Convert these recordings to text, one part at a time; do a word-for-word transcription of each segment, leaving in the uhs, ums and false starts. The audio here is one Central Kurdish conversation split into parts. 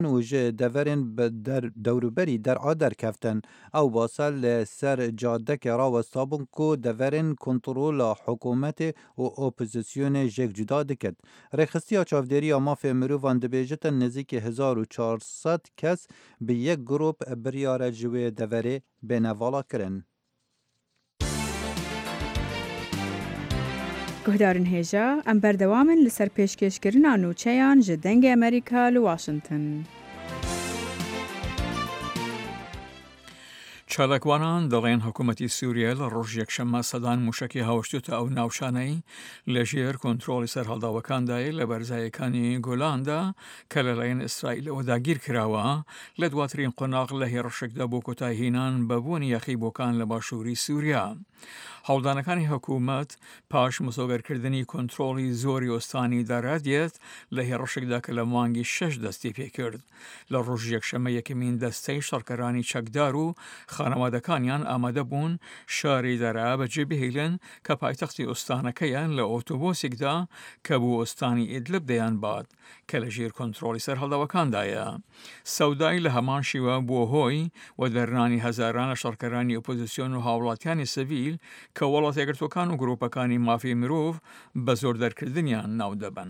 و جه دورین به در دوروبری در آدر کفتن او باصل سر جاده که راوستابون کو دورین کنترول حکومت و اپوزیسیون جک جدا دکت. رخصتی چاودری ماف مروان دبیجت نزدیک هزار و چهارصد کس به یک گروپ بریار جوی دوره به نوالا کرن. گهدارن هیجا ام بردوامن لسر پیشکشکرنا نوچیان جدنگ امریکا لواشنطن. چالاکوانان دەڵێن حکوومەتی سووریا لە ڕۆژ یەکشەممە سەدان موشکی هەوشتوتە ئەو ناوشانەی لەژێر کۆنتڕۆڵی سەرهەڵداوەکاندایە لە بەرزایەکانی گۆلاندا کە لەلایەن ئیسرائیلەوە داگیر کراوە لە دواترین قۆناغ لە هێرشێکدا بۆ کۆتایهێنان بەبوونی یەخیبۆکان لە باشووری سووریا. هەوڵدانەکانی حکوومەت پاش مسۆگەرکردنی کۆنتڕۆڵی زۆری ئۆستانی دارادێت لە هێرشێکدا کە لە مانگی شەش دەستی پێکرد. لە ڕۆژ یەکشەممە یەکەمین دەستەی شەڕکەرانی چەکدار و خانەوادەکانیان ئامادە بوون شاری دەرا بەجێ بهێلن کە پایتەختی ئۆستانەکەیان لە ئۆتۆبۆسێکدا کە بوو ئۆستانی ئیدلب دەیان بات کە لە ژێر کۆنتڕۆڵی سەرهەڵداوەکاندایە. سەودای لە هەمان شیوە بووە هۆی و دەرنانی هەزاران لە شەڕکەرانی ئۆپۆزیسیۆن و هاوڵاتیانی سەڤیل کە وڵات یەکگرتوەکان و گروپەکانی مافی مرۆڤ بە زۆر دەرکردنیان ناو دەبن.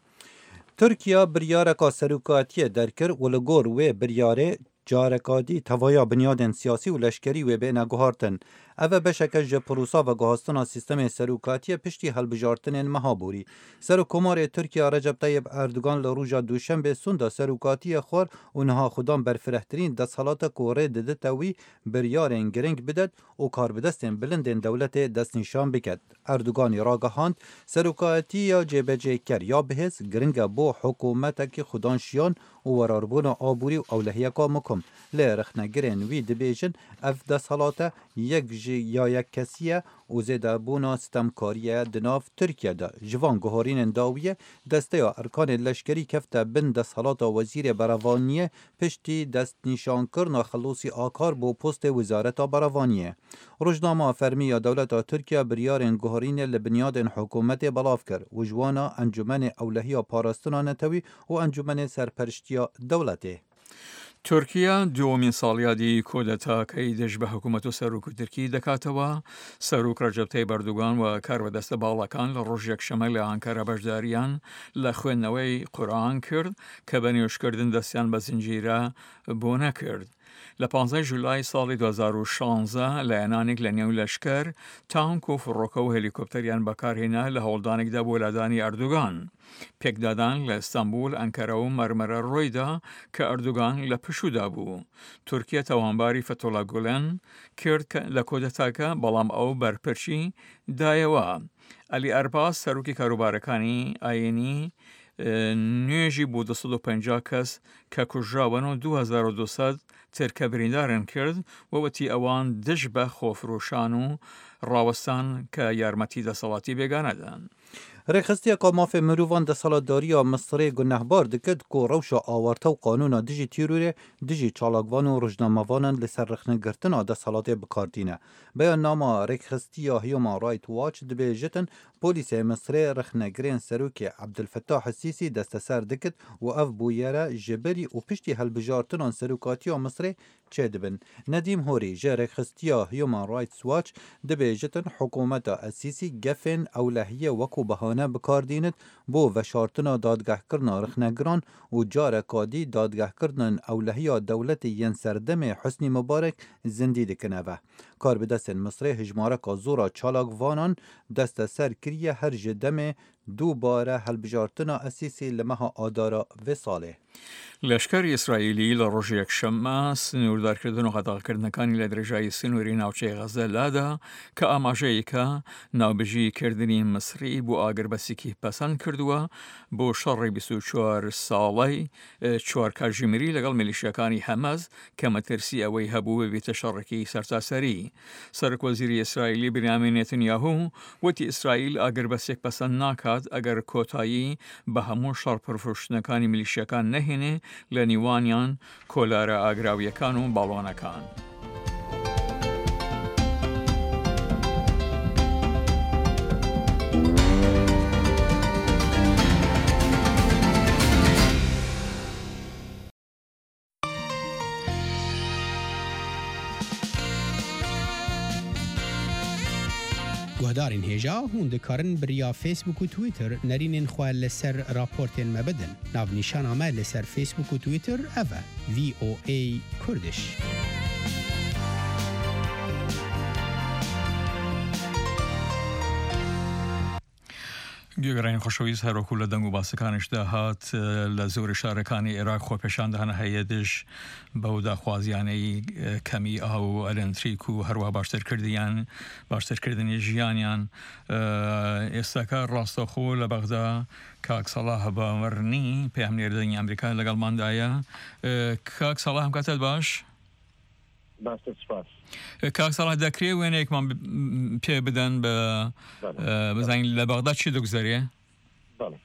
تورکیا بریارەکە سەرۆکاتیە دەرکرد و لە گۆڕ وێ بریارێ جارکادی توایا بنیادن سیاسی و لشکری و بین گوهارتن. اوه بشکه جه پروسا و گهاستنا سیستم سروکاتی پشتی هلبجارتن مهابوری. سروکمار ترکیه رجب طیب اردوگان لروجا دوشنبه سوندا سروکاتی خور اونها خودان برفرهترین دستحالات کوره دده تاوی بریارن گرنگ بدد و کار بدستن بلندن دولت دست نشان بکد. اردوگانی راگهاند سروکاتی یا جبجه کر یا بهز گرنگ بو حکومت که خودان شیان و وراربون آبوری و اولهیه که مکم. لرخنه گرن وی دبیجن اف دستحالات یک یا یک کسیه و زیده بونا ستمکاریه دناف ترکیه دا. جوان گوهارین داویه دسته یا ارکان لشکری کفته بین دستحالات وزیر براوانیه پشتی دست نشان کرنا خلوصی آکار بو پست وزارت براوانیه. روزنامه فرمی یا دولت ترکیه بریارن گوهارین لبنیاد حکومت بلاف کرد و جوانا انجمن اولهی پاراستنا نتوی و انجمن سرپرشتی دولته. تورکیا دومین ساڵیادی کۆدەتاکەی دەست بە حکوومەت و سەرۆک و ترکی دەکاتەوە. سەرۆک ڕەجەب تەیب ئەردوغان و کاربەدەستە باڵەکان لە ڕۆژ یەکشەمە لە ئانکارا بەشداریان لە خوێندنەوەی قورئان کرد کە بە نوێژکردن دەستیان بە زنجیرە بۆ نەکرد. لە پانزەی ژولای ساڵی دو هەزار و شانزە لایەنانێک لە نێو لەشکەر تانک و فڕۆکە و هێلیکۆپتەریان بەکارهێنا لە هەوڵدانێکدا بۆ لادانی ئەردوغان. پێکدادان لە ئەستەمبول، ئەنکەرە و مەرمەرە ڕۆیدا کە ئەردوغان لە پشوودا بوو. تورکیا تاوانباری فتوڵا گولن کرد لە کۆدەتاکە بەڵام ئەو بەرپرسی دایەوە. ئەلی ئەرباس سەرۆکی کاروبارەکانی ئاینی نوێژی بۆ دوو سەد و پەنجا کەس کە کوژراون و دوو هەزار و دووسەد ترکە بریندارن کرد و وەتی ئەوان دژ بە خۆفرۆشان و ڕاوەستان کە یارمەتی دەسەڵاتی بێگانەدان. رخصتی که ماف مروان ده سالاداری مصری گنهبار دکد که روش آورته و قانون دیجی تیروره دیجی چالاکوان و رجناموانن لسر رخنه گرتن ده سالات بکاردینه. بیان نام رخصتی هیومان رایت واچ دبی جتن پولیس مصری رخنه گرین سروک عبدالفتاح السیسی دست سر دکد و اف بویره جبری و پشتی هلبجارتن سروکاتی مصری چه دبن. ندیم هوری جه رخصتی هیومان رایت واچ دبی جتن حکومت السیسی گفن اولهیه وکو بهانه بکاردینت بو وشارتنا دادگاه کرنا رخنگران و جارکادی دادگاه کرنن اولهی دولت ین سردم حسنی مبارک زندی دکنه و کار به دست مصری هجماره که زورا چالاک وانان دست سر کریه هر جدم دو باره هلبجارتنا اسیسی لمها آدارا و ساله. لەشکری ئیسرائیلی لە ڕۆژ یەکشەممە سنووردارکردن و قەتاڵکردنەکانی لە درێژایی سنووری ناوچەی غەزە لادا کە ئاماژەیەکە ناوبژیکردنی مسری بۆ ئاگربەسێکی پەسەند کردووە بۆ شەڕی بیست و چوار ساڵەی چوار کاتژمێری لەگەڵ میلیشیاکانی هەمەز کە مەترسی ئەوەی هەبوو ببێتە شەڕێکی سەرتاسەری. سەرکۆزیری ئیسرائیلی بنیامین نێتنیاهو وتی ئیسرائیل ئاگربەسێک پەسەند ناکات ئەگەر کۆتایی بە هەموو شەڕپڕفرۆشتنەکانی میلیشیاکان نەهێنێ لە نیوانیان کۆلارە ئاگراویەکان و باڵۆنەکان. گهدارین هێژا هون دکارن بریا فیسبوک و تویتر نرینین خواه لسر راپورتین مبدن ناو نیشان آمه لسر فیسبوک و تویتر اوه وی او ای کردش. گوێگەڕانی خۆشەویست هەروەکو لە دەنگ و باسەکانشدا هات لە زۆر شارەکانی عێراق خۆپێشاندان هەیەدش بەو داخوازیانەی کەمی ئاو و ئەلەنتریک و هەروە باشترکردیان باشترکردنی ژیانیان ئێستاکە ڕاستەخۆ لە بەغدا کاک سەڵاح بەمەرنی پەیامنێردەنگی ئەمریکا لەگەڵماندایە. کاک سەڵاح هەم کاتت باش؟ باشتر سپاس. کاک سەڵاح دەکرێ وێنەیەکمان پێ بدەن بە بزانین لە بەغدا چی دەگوزارێ؟ بەڵێ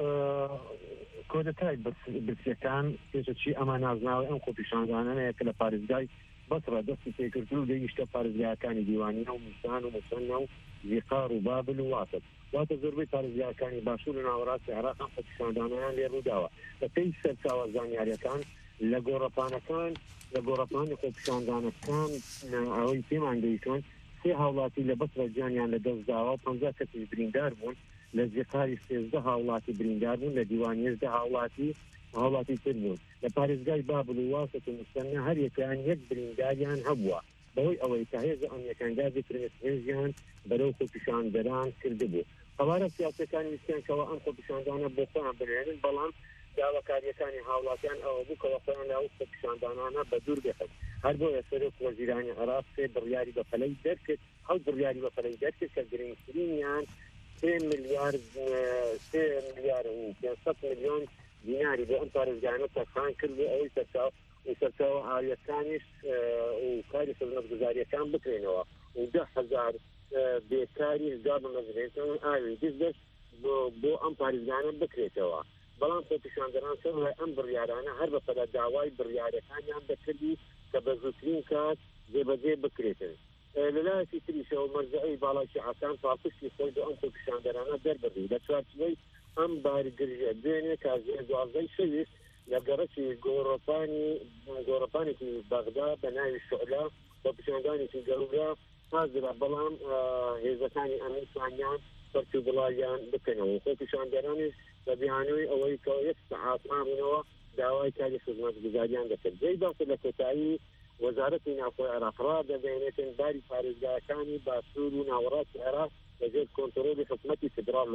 کۆدەتای برسیەکان پێشەچی ئەمە نازناوی ئەم خۆپیشاندانانەیە کە لە پارێزگای بەسڕە دەستی پێکردن و گەیشتە پارێزگایەکانی دیوانیە و موسان و موسەنە و زیقار و بابل و واتت واتە زۆربەی پارێزگایەکانی باشوور و ناوەڕاستی عێراق ئەم خۆپیشاندانانیان لێ ڕووداوە بە پێی سەرچاوە زانیاریەکان لە گۆڕەپانەکان لە گۆڕەپانی خۆپیشاندانەکان ئەوەی پێمان گەیشتوون سێ هاوڵاتی لە بەسرە گیانیان لە دەستداوە و پەنجا کەسی بریندار بوون لە زیقاری سێزدە هاوڵاتی بریندار بوون لە دیوانیێژدە هاوڵاتی هاوڵاتی تر بوون لە پارێزگای بابل و واسط و موسەنە هەر یەکیان یەک برینداریان هەبووە بەوەی ئەوەی کە هێز ئەمنیەکان گازی فرمێسهێزیان بەرەو خۆپیشاندەران کردبوو. قەوارە سیاسەکانی ویستیانکەوە ئەم خۆپیشاندانە بۆ خۆیان بنێنن بەڵام داواکاریەکانی هاوڵاتیان ئەوە بوو کەەوە خۆیان لە ئەو خۆپیشاندانانە بە دوور بێخن. هەر بۆیە سەرۆک وەزیرانی عێراق سێ بڕیاری بەپەلەی دەرکرد ئەو بڕیاری بەپەلەی دەرکرد کە گرنگترینیان سێ ملیارد سێ ملیار و پێنجسەد ملیۆن دیناری بۆ ئەم پارێزگایانە تەرخان کرد بۆ ئەوەی سەرچاو و سەرچاوە ئاویەکانیش و کاری خزمەتگوزاریەکان بکرێنەوە و دە هەزار بێکاری هزا بەمەزرێتەوە ئاوی دەست بۆ ئەم پارێزگایانە بکرێتەوە. بەڵام خۆپیشاندەران سەر ئەم بڕیارانە هەر بەپەلە داوای بڕیارەکانیان دەکردی کە بە زووترین کات جێبەجێ بکرێتن. لەلایەکی تریشەوە مەرجەعی باڵای عەسان پاڵپشتی خۆی بۆ ئەم خۆپیشاندەرانە دەربڕی لە چوارچوەی ئەم بارگریە دوێنێ کازێ دوازدەی شەویست لە گەڕەکی گۆڕەپانی گۆڕەپانێکی بەغدا بە ناوی شعلا خۆپیشاندانێکی گەورە حازرە بەڵام هێزەکانی ئەمن توانیان سەرچوو بڵاویان بکەنەوە. خۆپیشاندەرانیش بە بیانەوەی ئەوەی کە یەک سەعات مابوونەوە داوای کاری خزمەتگوزاریان دەکرد. جێی باسی لە کۆتایی وەزارەتی ناوخۆی عێراق ڕادەبێنێتن باری پارێزگایەکانی باشوور و ناوەڕاستی عێراق لەژێر کۆنتڕۆلی حکوومەتی فیدراڵ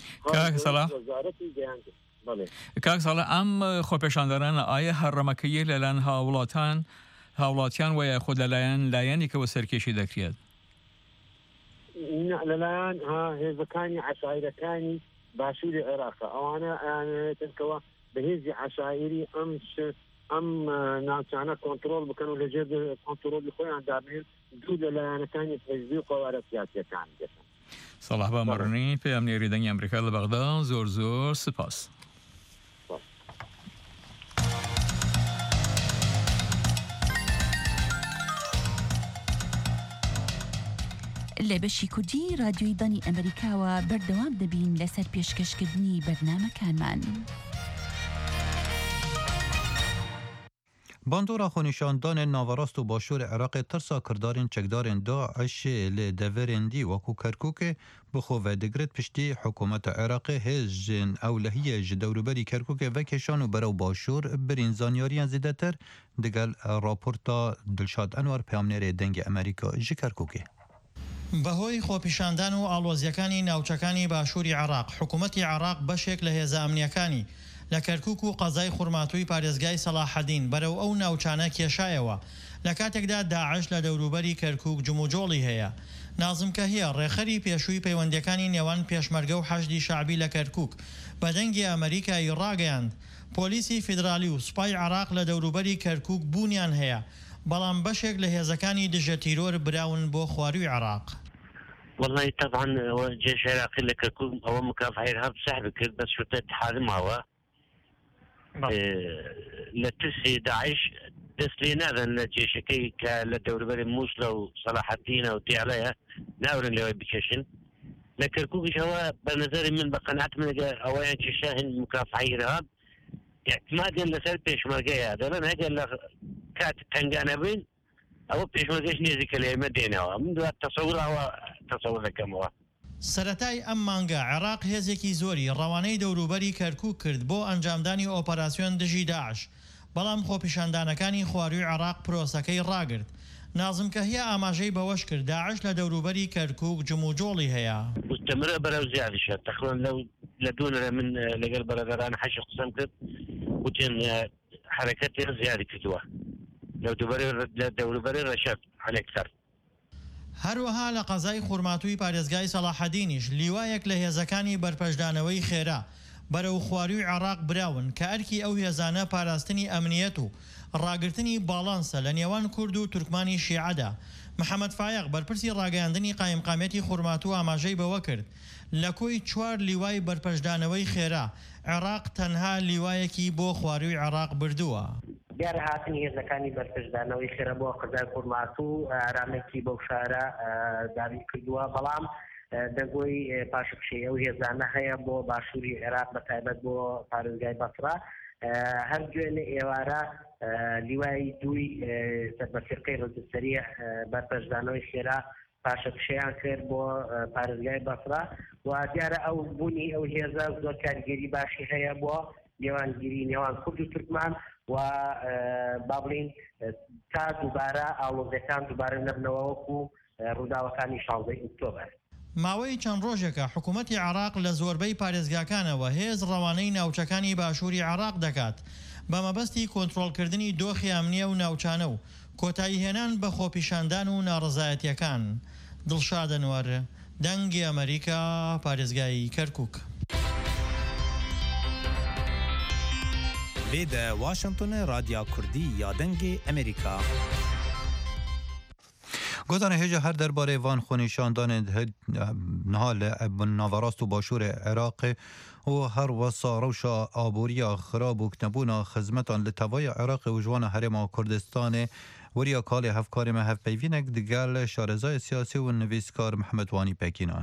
وەزارەتی گەیاند. کاک سەڵاح ئەم خۆپیشاندەرانە ئایا هەڕەمەکەیە لەلایەن هاوڵاتان هاوڵاتیان وایە خۆ لەلایەن لایەنێکەوە سەرکێشی دەکرێت؟ لەلایەن هێزەکانی عەشایرەکانی باشووری عێراقە ئەوانە ئەیانێتنکەوە بە هێزی عەشایری ئەم ئەم ناوچانە کۆنتڕۆل بکەن و لەژێر کۆنتڕۆلی خۆیان دابێن دوو لەلایەنەکانی حیزبی و قەوارە سیاسیەکان دەکەن. سەڵاح بەمەڕنی پەیامنێردەنگی ئەمریکا لە بەغدا زۆر زۆر سپاس. لە بەشی کوردی رادیۆی دانی ئەمریکاوە بەردەوام دەبین لەسەر پێشکەشکردنی بەرنامەکانمان. باندورا خۆنیشاندان ناوەڕاست و باشوور عێراق ترسا کردارên çekdarên Daişê lê deverên dî wekû Kerkûkê bixwe digret piştî hikûmeta Iraqê hêzên ewlehiyê ji dewroberî Kerkûkê vekêşan û berew başûr birîn zanyariyan zêdetir digel raporta Dilşad Enwer peyamnêrê dengê Amerîka ji Kerkûkê. بەهۆی خۆپیشاندان و ئاڵۆزیەکانی ناوچەکانی باشووری عێراق حکوومەتی عێراق بەشێک لە هێزە ئەمنیەکانی لە کەرکووک و قەزای خوڕماتووی پارێزگای سەلاحەدین بەرەو ئەو ناوچانە کێشایەوە لە کاتێکدا داعش لە دەوروبەری کەرکووک جموجۆڵی هەیە. نازم کەهیە ڕێخەری پێشووی پەیوەندیەکانی نێوان پێشمەرگە و حەشدی شعبی لە کەرکووک بە دەنگی ئەمریکایی ڕاگەیاند پۆلیسی فیدرالی و سوپای عێراق لە دەوروبەری کەرکووک بوونیان هەیە بەڵام بەشێک لە هێزەکانی دژە تیرۆر براون بۆ خواروی عێراق. والله طبعا جيش العراقي لكركوك هو مكافحة إرهاب سحب كل بس شو تتحالم هوا لترسي داعش تسلينا ذا جيش كي كالدور بري موصلة وصلاح الدين وتي عليها ناورن اللي هو بكشن لكركوك هو بنظري من بقناعات من أولا جيشاهن مكافحة إرهاب اعتمادا لسال بيشمرقية هذا لأن هذا كات تنقانا بين أو بيشمرقيش نيزي كلمة دينا من دو التصور هو تەسەوڕ دەکەمەوە. سەرەتای ئەم مانگە عێراق هێزێکی زۆری ڕەوانەی دەوروبەری کەرکووک کرد بۆ ئەنجامدانی ئۆپەراسیۆن دژی داعش، بەڵام خۆپیشاندانەکانی خواروی عێراق پرۆسەکەی ڕاگرت. نازم کەهیە ئاماژەی بەوەش کرد داعش لە دەوروبەری کەرکووک جموجۆڵی هەیە. مستمرە بەرەو زیادیشە تقریبا لەو لە دوونەرە من لەگەڵ بەرەدەران حەش قسەم کرد وتێن حرەکەتی زیادی کردووە لە دەوروبەری ڕەشەد هەلێکتەر. هەروەها لە قەزای خورماتووی پارێزگای سەلاحەدینیش لیوایەک لە هێزەکانی بەرپەشدانەوەی خێرا بەرەو خواروی عێراق براون کە ئەرکی ئەو هێزانە پاراستنی ئەمنیەت و ڕاگرتنی باڵانسە لە نێوان کورد و تورکمانی شیعەدا. محەممەد فایق بەرپرسی ڕاگەاندنی قایمقامەتی خورماتوو ئاماژەی بەوە کرد لە کۆی چوار لیوای بەرپەشدانەوەی خێرا عێراق تەنها لیوایەکی بۆ خواروی عێراق بردووە. دیارە هاتنی هێزەکانی بەرپەشدانەوەی خێرا بۆ قەزای خورماتوو ئارامێکی بەو شارە دابین کردووە، بەڵام دەگۆی پاشکشەی ئەو هێزانە هەیە بۆ باشووری عێراق بە تایبەت بۆ پارێزگای بەسرا. هەر گوێ لە ئێوارە لیوای دووی سەربەفیرقەی ڕۆژسەریع بەرپەشدانەوەی خێرا پاشەکشەیان کرد بۆ پارێزگای بەسرا و دیارە ئەو بوونی ئەو هێزە زۆر کاریگەری باشی هەیە بۆ نێوانگیری نێوان کورد و تورکمان و با بڵین تا دووبارە ئاڵۆزەکان دووبارە نەبنەوە وەکو ڕووداوەکانی شانزەی ئۆکتۆبەر. ماوەی چەند ڕۆژێکە حکوومەتی عێراق لە زۆربەی پارێزگاکانەوە هێز ڕەوانەی ناوچەکانی باشووری عێراق دەکات بە مەبەستی کۆنتڕۆڵکردنی دۆخی ئەمنیە و ناوچانە و کۆتایی هێنان بە خۆپیشاندان و ناڕزایەتیەکان. دڵشاد ئەنوەر، دەنگی ئەمریکا، پارێزگای کەرکووک. لێدە واشنگتن رادیا کوردی یا دەنگی ئەمریکا. گۆزانە هێژە هەر دەربارەی وان خۆنیشاندانێت نها لە ناوەڕاست و باشوورە عێراق و هەروەسا ڕەوشە ئابووریە خراپ و کتەبوونا خزمەتان لە تەوای عێراق و ژوانە هەرێما کوردستانê وەریا کاڵێ هەفکارێمە هەفپەیڤینێک دیگەل شارەزای سیاسی و نویسکار محەممەد وانی پەکینە.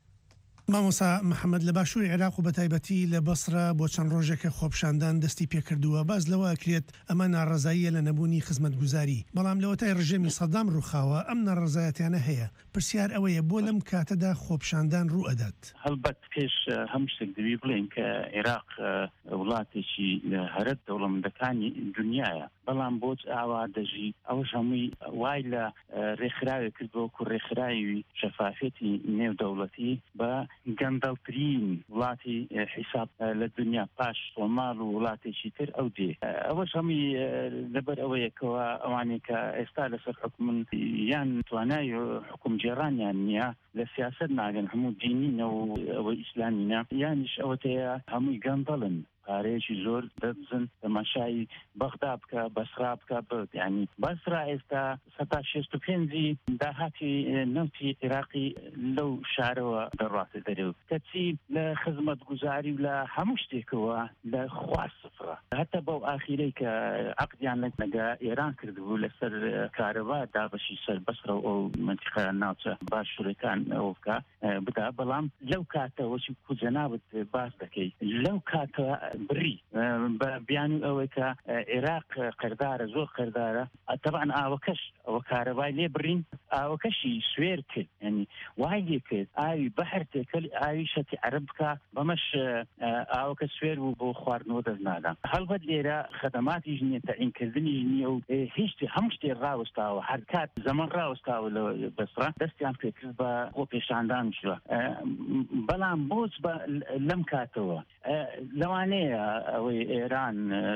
مامۆسا محەممەد لە باشووری عێراق و بەتایبەتی لە بەسرە بۆ چەند ڕۆژێکە خۆپشاندان دەستی پێکردووە، باز لەوە ئەکرێت ئەمە ناڕەزاییە لە نەبوونی خزمەتگوزاری، بەڵام لەوەتای ڕژێمی سەدام ڕووخاوە ئەم ناڕەزایەتیانە هەیە. پرسیار ئەوەیە بۆ لەم کاتەدا خۆپشاندان ڕوو ئەدات. هەڵبەت پێش هەم شتێک دەوی بڵێن کە عێراق وڵاتێکی هەرە دەوڵەمەندەکانی دنیاە، بەڵام بۆچ ئاوا دەژی ئەوش هەمووی وای لە ڕێکخراوێک کردەوە و ڕێکخراوی شەفافێتی نێودەوڵەتی بە گەندەڵترین وڵاتی حیساب لە دنیا پاش سۆمال و وڵاتێکی تر ئەو دێ. ئەوەش هەمووی لەبەر ئەوەیەکەوە ئەوانەیە کە ئێستا لەسەر حکومن یان توانای حکوم جێرانیان نییە لە سیاست ناگەن، هەموو دینینە و ئەوە ئیسلامینە، یانیش ئەوەتەیە هەمووی گەندەڵن پارەیەکی زۆر دەبزن تەماشای بەغدا بکە بەسرا بکە بێت. ینی بەسرا ئێستا سەدا شێست و پێنجی داهاتی نەوتی عێراقی لەو شارەوە دەڕاتە دەرەوە کەچی لە خزمەت گوزاری و لە هەموو شتێکەوە لە خوا سفرە. هەتا بەو ئاخیرەی کە عەقدیان لەگە ئێران کردبوو لەسەر کارەبا دابەشی سەر بەسرە و ئەو منتیقە ناوچە باشوورەکان ئەوە بکە بدا، بەڵام لەو کاتەوەچی کوجەناوت باس دەکەی لەو کاتە بری بە بیان ئەوەی کە عێراق قەردارە زۆر قەردارە تەبعاً ئاوەکەش ئەوە کارەبای لێ بڕین ئاوەکەشی سوێر کرد، ینی وای لێ کرد ئاوی بەحر تێکەل ئاوی شەتی عەرب بکە بەمەش ئاوەکە سوێر بوو بۆ خواردنەوە دەستنادا. هەڵبەت لێرە خەدەماتیش نییە تەعینکردنی نییە و هیچ هەموو شتێ ڕاوەستاوە، هەر کات زەمان ڕاوەستاوە لە بەسرا دەستیان پێکرد بە خۆ پێشاندانشوە، بەڵام بۆچ لەم کاتەوە لەوانەیە ئەوەی ئێران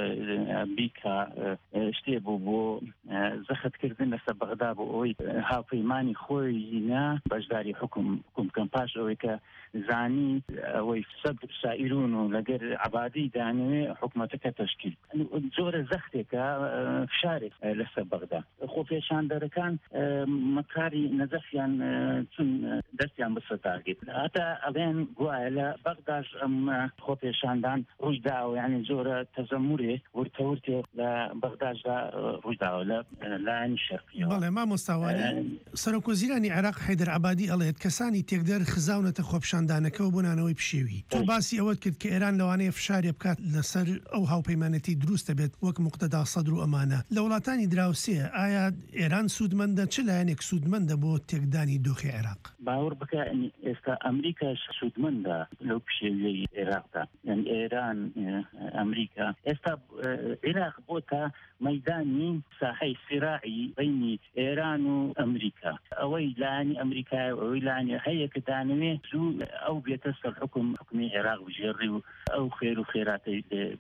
بیکە شتێ بوو بۆ زەختکردن لەسەر بەغدا بۆ ئەوەی هاوپەیمانی خۆی نا بەشداری حکوم حکومکەم پاش ئەوەی کە زانی ئەوەی سەد سائیرون و لەگەر عەبادی دانوێ حکومەتەکە تەشکیل زۆرە زەختێکە فشارێک لەسەر بەغدا. خۆپێشاندەرەکان مەکاری نەزەفیان چون دەستیان بەسەرداگێت، هەتا ئەڵێن گوایە لە بەغداش ئەم خۆ خۆپێشاندان ڕوویداوە یعنی زۆرە تەزەمورێ ورتەورتێ لە بەغداددا ڕوویداوە لە لایەنی شەرقیەوە. بەڵێ مامۆستاوانی سەرۆکۆزیرانی عێراق حەیدەر عەبادی ئەڵێت کەسانی تێکدەر خزاونەتە خۆپشاندانەکەەوە بۆ نانەوەی پشێوی. تۆ باسی ئەوەت کرد کە ئێران لەوانەیە فشارێ بکات لەسەر ئەو هاوپەیمانەتی دروستە بێت وەک مقتەدا سەدر و ئەمانە. لە وڵاتانی دراوسێ ئایا ئێران سوودمەندە چ لایەنێک سوودمەندە بۆ تێکدانی دۆخی عێراق؟ باوەڕ بکە ئێستا ئەمریکاش سوودمەندە لەو پشێویەی عێراقدا، یعنی ئێران ئەمریکا ئێستا عێراق بۆتە مەیدانی ساحەی سیراعی بینی ئێران و ئەمریکا. ئەوەی لایەنی ئەمریکای و ئەوەی لایەنی هەیە کە دانوێ زوو ئەو بێتە سەر حکم حکمی عێراق بژێڕی و ئەو خێر و خێراتی.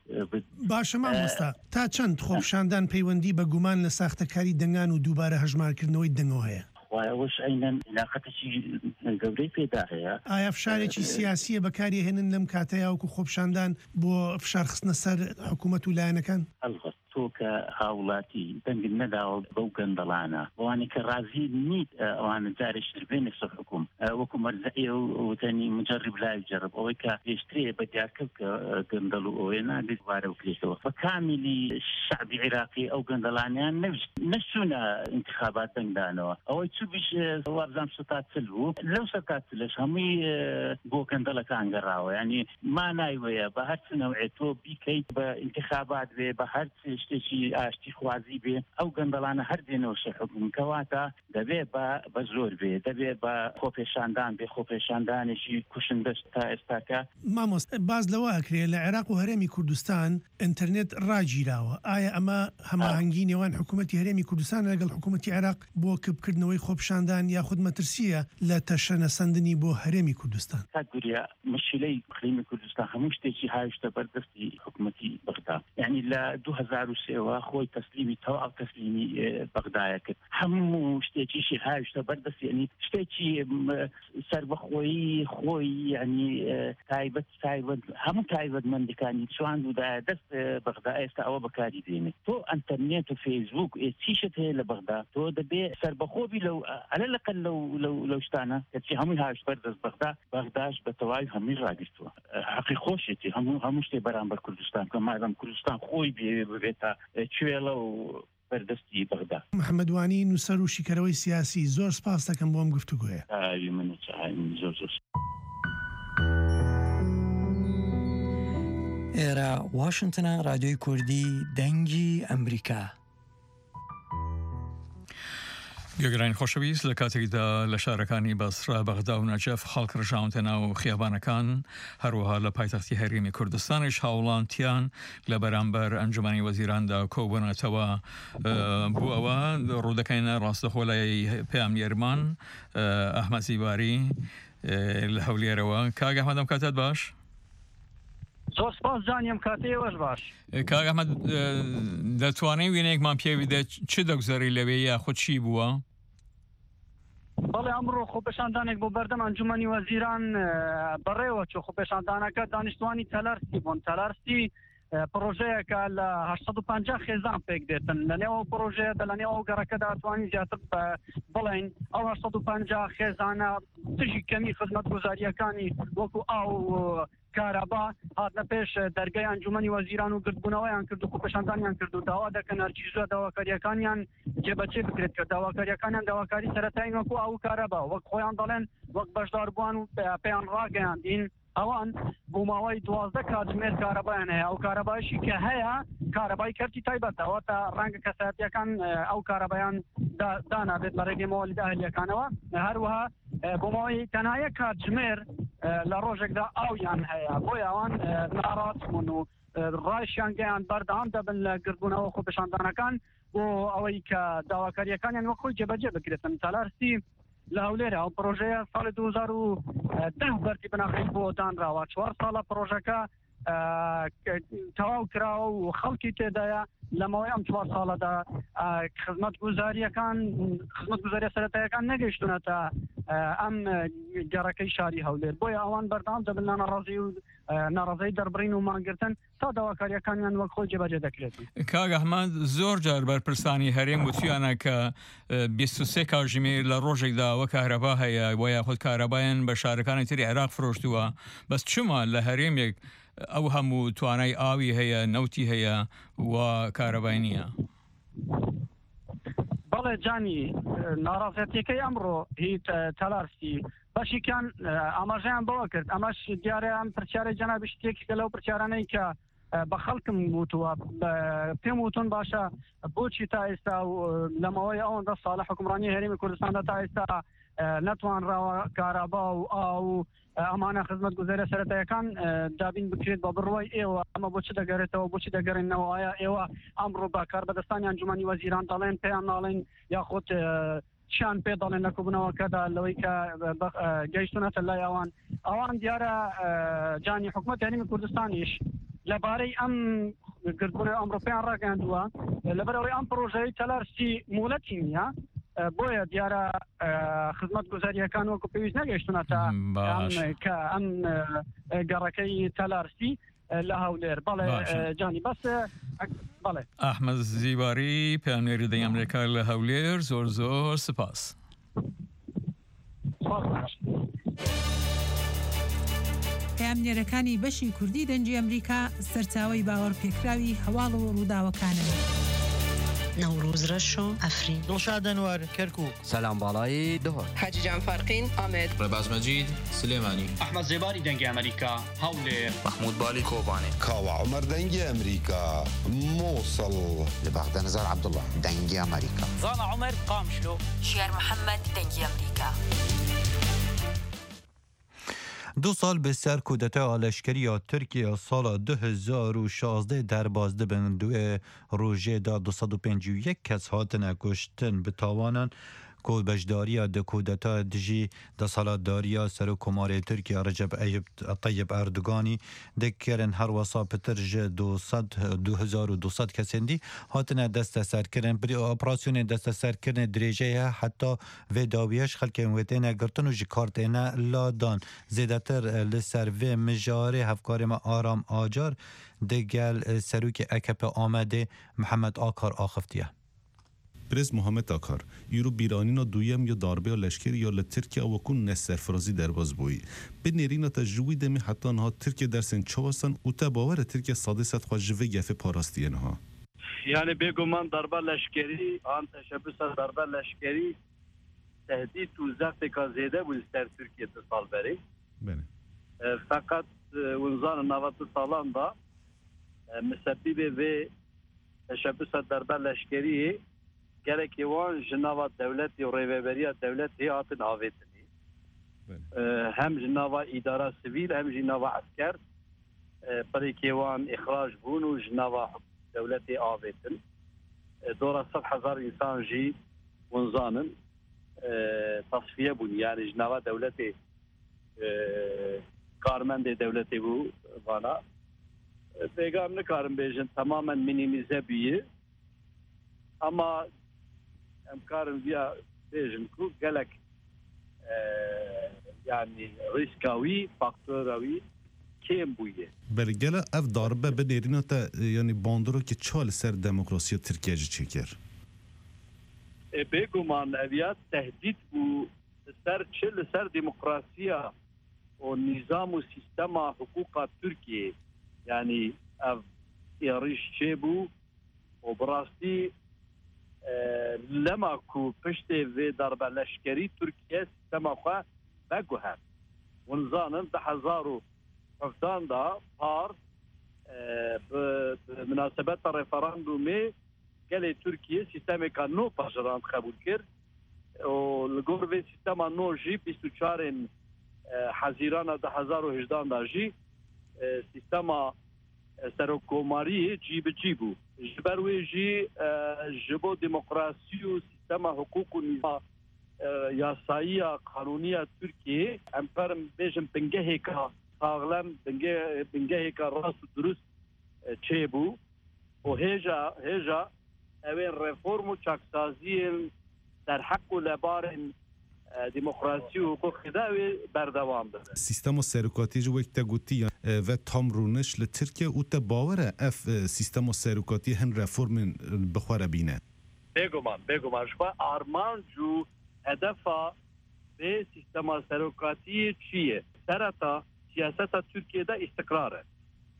باشە مامۆستا تا چەند خۆپشاندان پەیوەندی بە گومان لە ساختەکاری دەنگان و دووبارە هەژمارکردنەوەی دەنگەوە هەیە؟ وایەوەش ئەینەن علاقەتێکی گەورەی پێدا هەیە. ئایا فشارێکی سیاسیە بەکاری هێنن لەم کاتەیە وەکو خۆپشاندان بۆ فشار خستنە سەر حکوومەت و لایەنەکان؟ ئەلغەت تۆ کە هاوڵاتی دەنگت نەداوە بەو گەندەڵانە بەوانێ کە ڕازی نیت ئەوانە جارێشتر بێنێ سەر حکوم وەکو مەرجعیە و وتەنی مجرب لا يجرب ئەوەی کە پێشترێ بە دیارکەوت کە گەندەڵ و ئەوێ ناگەت وارە بکرێتەوە. بەکاملی شعبی عێراقی ئەو گەندەڵانیان نەچوونە انتخابات دەنگدانەوە. ئەوەی چوو بیش وابزانام سەتا چل بوو لەو سەتا چلش هەمووی بۆ گەندەڵەکان گەڕاوە. یعنی مانایوەیە بە هەر چ نەوعێ تۆ بیکەیت بە انتخابات بێ بە هەر شتێکی ئاشتی خوازی بێ ئەو گەندەڵانە هەر دێنەوە سەر حکوم کەواتە دەبێ بە زۆر بێ دەبێ بە خۆپێشاندان بێ خۆپێشاندانێکی کوشندەست تا ئێستاکە. مامۆست باز لەوە ئەکرێ لە عێراق و هەرێمی کوردستان ئینتەرنێت ڕاگیراوە. ئایا ئەمە هەماهەنگی نێوان حکوومەتی هەرێمی کوردستان لەگەڵ حکوومەتی عێراق بۆ کبکردنەوەی خۆپشاندان یاخود مەترسیە لە تەشەنە سندنی بۆ هەرێمی کوردستان؟ کاتگوریا مشکلەی اقلیمی کوردستان هەموو شتێکی هاوشتە بەردەستی حکوومەتی بەغدا. یعنی لە دوو هەزار و سێەوە خۆی تەسلیمی تەواو تەسلیمی بەغدایە کرد. هەموو شتێکیشی هاوشتە بەردەست یعنی شتێکی سەربەخۆیی خۆی یعنی تایبەت تایبەت هەموو تایبەتمەندەکانی چواندوودایە دەست بەغدا ئێستا ئەوە بەکاری دێنێت. تۆ ئەنتەرنێت و فەیسبوک چیشت هەیە لە بەغدا تۆ دەبێ سەربەخۆبی لەو ئەلە لەقل لەو لەو شتانە کەچی هەمووی هاوشت بەردەست بەغدا بەغداش بە تەواوی هەمووی ڕاگرتووە. حەقی خۆشێتی هەموو هەموو شتێ بەرامبەر کوردستان کە مادام کوردستان خۆی بێ ببێتە کوێڵە و بەردەستی بەغدا. محەممەد وانی نووسەر و شیکەرەوەی سیاسی زۆر سپاس دەکەم بۆم گفتوگویە. ئاوی من زۆر زۆر. ئێرە واشنگتنە رادیۆی کوردی دەنگی ئەمریکا. گەگرانی خۆشەویست لە کاتێکدا لە شارەکانی بەسرا بەغدا و نەجەف خەڵک ڕژاونتە ناو خیابانەکان هەروەها لە پایتەختی هەرێمی کوردستانیش هاوڵانتیان لە بەرامبەر ئەنجومەنی وەزیراندا کۆبوونەتەوە بۆ ئەوە ڕوودەکەینە ڕاستەخۆ لای پەیامنێرمان ئەحمەد زیباری لە هەولێرەوە. کاک ئەحمەد ئەم کاتت باش؟ زۆر سپاس جانیم کاتەیەوەش باش. کاک ئەحمەد دەتوانێت وێنەیەکمان پێ بدەیت چ دەگوزەری لەوێ یاخود چی بووە؟ بەڵێ ئەمڕۆ خۆپێشاندانێک بۆ بەردەم ئەنجومەنی وەزیران بەڕێوە چوو خۆپێشاندانەکە دانیشتوانی تەلەرسی بوون. تەلەرسی پرۆژەیەکە لە هەشت و پەنجا خێزان پێک دێتن لە نێو پرۆژەیەدا لە نێو ئەو گەڕەکەدا ئەتوانی زیاتر بڵێن ئەو هەشت و پەنجا خێزانە تژی کەمی خزمەتگوزاریەکانی وەکو ئاو کارەبا هاتنە پێش دەرگای ئەنجومەنی وەزیران و گرتبوونەوەیان کرد و خۆپێشاندانیان کرد و داوا دەکەن هەرچیزوە داواکاریەکانیان جێبەجێ بکرێت کە داواکاریەکانیان داواکاری سەرەتایی وەکو ئاو کارەبا وەک خۆیان دەڵێن وەک بەشداربووان و پێیان ڕاگەیاندین ئەوان بۆ ماوەی دوازدە کاتژمێر کارەبایان هەیە. ئەو کارەبایشی کە هەیە کارەبای کەرتی تایبەتەوە تا ڕەنگە کەسایەتیەکان ئەو کارەبایان دانابێت لە ڕێگەی مەوەلی ئاهلیەکانەوە. هەروەها بۆ ماوەی تەنایە کاتژمێر لە ڕۆژێکدا ئاویان هەیە بۆی ئەوان ناڕات بوون و ڕایشیان گەیان بەردەوام دەبن لە گرتبوونەوە خۆپێشاندانەکان بۆ ئەوەی کە داواکاریەکانیان وەک خۆی جێبەجێ بکرێتن. تەلەرسی لە هەولێرە ئەو پرۆژەیە ساڵی دوو هەزار و دە بەردی بناخی بۆ دانراوە. چوار ساڵە پرۆژەکە تەواو کراوە و خەڵکی تێدایە لەمەوەی ئەم چوار ساڵەدا خزمەت گوزاریەکان خزمەت گوزاریە سەرەتاییەکان نەگەیشتونەتە ئەم گەڕەکەی شاری هەولێر بۆیە ئەوان بەردەوام دەبن لە ناڕازی و ناڕازەی دەربڕین و مانگرتن تا داواکاریەکانیان وەک خۆی جێبەجێ دەکرێت. کاک ئەحمەد زۆر جار بەرپرسانی هەرێم وتیانە کە بیست و سێ کاتژمێر لە ڕۆژێکدا وە کارەبا هەیە وە یاخود کارەبایان بە شارەکانی تری عێراق فرۆشتووە بەس چما لە هەرێمێک ئەو هەموو توانای ئاوی هەیە نەوتی هەیە و کارەبای نییە. بەڵێ جانی ناڕازێتەکەی ئەمڕۆ هی تەلارسی بەشیکان ئاماژەیان بەوە کرد ئەمەش دیارە ئەم پرسیارەی جەنابی شتێکی لەو پرسیارانەی کە بە خەڵکم وتووە پێم وتون باشە بۆچی تا ئێستا لەمەوەی ئەوەندە ساڵە حکومڕانی هەرێمی کوردستاندا تا ئێستا نەتوانراوە کارابا و ئاو ئەمانە خزمەت گوزارە سەرەتایەکان دابین بکرێت بە بڕوای ئێوە ئەمە بۆچی دەگەرێتەوە بۆچی دەگەڕێنەوە ئایا ئێوە ئەمڕۆ بە کاربەدەستانی ئەنجومەنی وەزیران دەڵێن پێیان ناڵێن یاخۆت چیان پێ دەڵێن لە کوبنەوەکەدا لەوەی کە گەیشتونەتە لای ئەوان ئەوان دیارە جانی حکومەت هەرێمی کوردستانیش لەبارەی ئەم گردبوونە ئەمڕۆپیان ڕاگەاندووە لەبەرەوەی ئەم پرۆژەی تەلارسی مولەتی نییە بۆیە دیارە خزمەت گوزاریەکان وەکو پێویست نەگەیشتونەتە کە ئەم گەڕەکەی تەلارسی لە هەولێر بەڵێ جانی بەس بەڵێ ئەحمەد زیباری پێیانێری دەی ئەمریکا لە هەولێر زۆر زۆر سپاس. پامنێرەکانی بەشی کوردی دەنجی ئەمریکا سەرچاوەی باوەڕ پێکراوی هەواڵ و ڕووداوەکانن. نوروز رشو افرین دڵشاد ئەنوەر کەرکووک سەلام باڵایی دهۆر حاجی جان فارقین ئامێد ڕێباز مەجید سلێمانی ئەحمەد زێباری دەنگی ئەمریکا هەولێر محمود بالی کۆبانێ کاوە عومەر دەنگی ئەمریکا مووسڵ لە بەغدە نەزار عەبدوڵڵا دەنگی ئەمریکا زانا عومەر قامشلۆ شێر محەممەد دەنگی ئەمریکا. دو سال به سر کودتا لشکری ترکیه سال دو هزار و شانزده در بازده بن دو روژه دا دویست و پنجاه و یک کس هاتن کشتن به تاوانن کود بجداری د کودتا دجی د سالاداریا سر کمار ترکیه رجب طیب اردوگانی دکرن هر وسا پترج دو هزار و دویست کسندی هاتن دست سرکرن بری اپراسیون دست سرکرن دریجه حتی و داویش خلک ویتنه گرتن و جکارتنه لادان زیدتر لسر و مجاره هفکار ما آرام آجار دگل سروک اکپ آمده محمد آکار آخفتیه. پرز محمد آکار یورو بیرانینا دویم یا داربه یا لشکری یا لترکیه و کن نسرفرازی در باز بوی به نیرینا تجوی دمی حتی انها ترکیه درسن چواسن و تباور ترکیه ساده ست خواه جوه گفه پاراستی انها یعنی بگو من دربه لشکری آن تشبس دربه لشکری تهدید تو زخت که زیده بود سر ترکیه سال بری بله فقط ونزان نوات سالان دا مسبب و تشبس دربه لشکری gerek yavan jinava devlet ya reveberiya devlet hayatın avetini hem jinava idara sivil hem jinava asker بريك يوان إخراج بونو جنوا دولتي آفتن دورة صد هزار إنسان جي ونزانن تصفية بون يعني جنوا دولتي كارمند دولتي بو وانا بيقام نكارم بيجن تماما minimize بيه أما امكارم بيا بيجن كو قالك يعني ريسكاوي فاكتوراوي کم بویه برگله اف داربه به دیرینا تا یعنی باندرو که چال سر دموکراسی ترکیه جی چکر بگو من اویات تهدید بو سر چل سر دموکراسیا و نظام و سیستم حقوق ترکیه یعنی اف ایریش چه بو و براستی لما کو پشت و دربه لشکری ترکیه سیستم خواه بگو هم ونزانن ده هزارو حفتان دا پار بمناسبت رفراندومی گلی ترکیه سیستم که نو پاشراند قبول کرد و لگور وی سیستم نو جی بیست و چهار حزیران ده هزار و هجدان دا جی سیستم سرکوماری جی به جی بو جبروی جی جبو دموکراسی و سیستم حقوق و نظام یاسایی قانونی ترکیه امپرم بیشم پنگه که ساغلم بنگه بنگه که راست و درست چه بو و هجا هجا اوین رفرم و چاکسازی در حق و لبار دموکراسی و حقوق خداوی بردوام بده سیستم سرکاتی جو وقت گوتی و تام رونش لترکیه او تباوره اف سیستم سرکاتی هن رفرم بخوره بینه بگو من بگو من شما آرمان جو هدفا به سیستم سرکاتی چیه سرطا سیاست ترکیه ده استقراره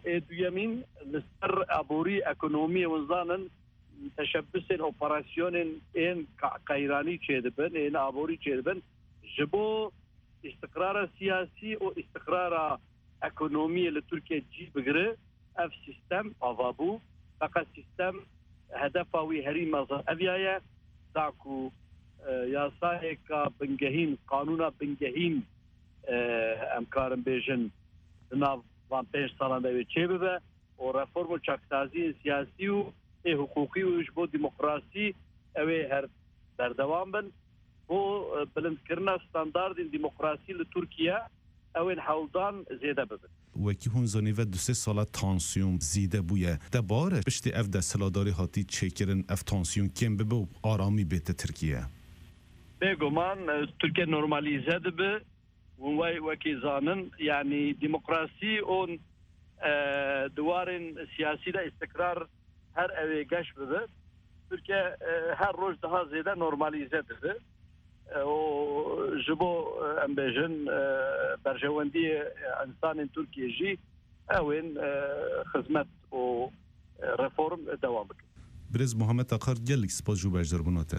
دويمين لسر أبوري أكونومي وزانا تشبس أوبراسيون إن قيراني تشيدبن إن أبوري تشيدبن جبو استقرار سياسي أو استقرار أكونومي لتركيا جي بقرة أف سيستم أفابو فقط سيستم هدفاوي هريم أبيايا داكو ياسايك بنجهين قانونا بنجهين امكارم بيجن ناف وان بيش سالان دوي تشيبه و رفورم چاكتازي سياسي و حقوقي و جبو ديمقراسي اوي هر بردوام بن بو بلند كرنا ستاندارد ديمقراسي لتركيا اوين حولدان زيده ببن وکی هون زنیوه دو سه ساله تانسیون زیده بویه دباره پشتی اف ده سلاداری هاتی چکرن اف تانسیون کم ببه و آرامی بیت ترکیه بگو من ترکیه نورمالیزه دبه وای وکی زانن يعني ديمقراسي اون دوارن سياسي دا استقرار هر اوي گش بده تركيا هر روز daha زياده نورماليزه ده و جبو ام بيجن برجواندي انسان تركيا جي اوين خدمت و ريفورم دوام بك برز محمد اقر گلک سپاس جو بجدر بناته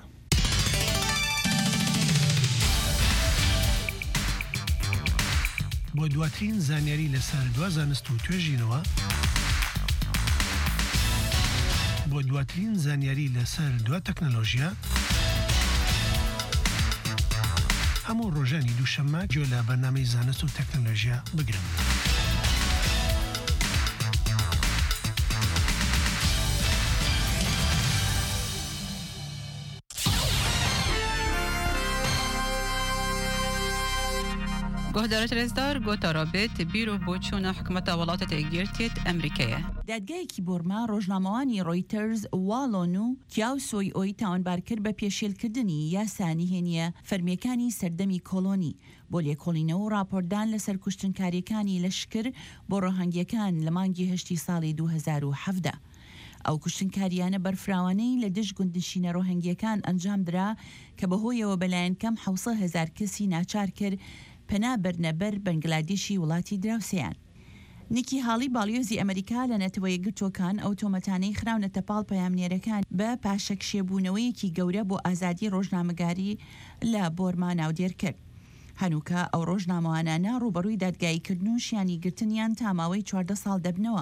بۆ دواترین زانیاری لەسەر دوا زانست و توێژینەوە بۆ دواترین زانیاری لەسەر دوا تەکنەلۆژیا هەموو ڕۆژانی دووشەممە گوێ لە بەرنامەی زانست و تەکنەلۆژیا بگرن. گهدارت رزدار گوتا رابط بیرو بوچونا حکمت ولات تگیرتیت امریکیه. دادگایەکی بۆرما ڕۆژنامەوانی ڕۆیتەرز واڵۆن و کیاوسۆی ئۆی تاوانبار کرد بە پێشێلکردنی یاسانی هێنیە فەرمیەکانی سەردەمی کۆلۆنی بۆ لێکۆڵینەوە و راپۆردان لەسەر کوشتنکاریەکانی لەشکر بۆ ڕۆهەنگیەکان لە مانگی هەشتی ساڵی دوو هەزار و حەڤدا. ئەو کوشتنکاریانە بەرفراوانەی لە دژ گوندنشینە ڕۆهەنگیەکان ئەنجام درا کە بەهۆیەوە بەلایەن کەم حوسە هەزار کەسی ناچار کرد پەنا بەرنەبەر بەنگلادێشی وڵاتی دراوسەیان. نیکی هاڵی باڵیۆزی ئەمریکا لە نەتەوەی گرتوەکان ئەو تۆمەتانەی خراونەتە پاڵ پەیامنێرەکان بە پاشەکشێبوونەوەیەکی گەورە بۆ ئازادی ڕۆژنامەگاری لە بۆرما ناودێر کرد. هەنووکە ئەو ڕۆژنامەوانانە ڕوبەڕووی دادگاییکردن و شیانی گرتنیان تاماوەی چواردە ساڵ دەبنەوە.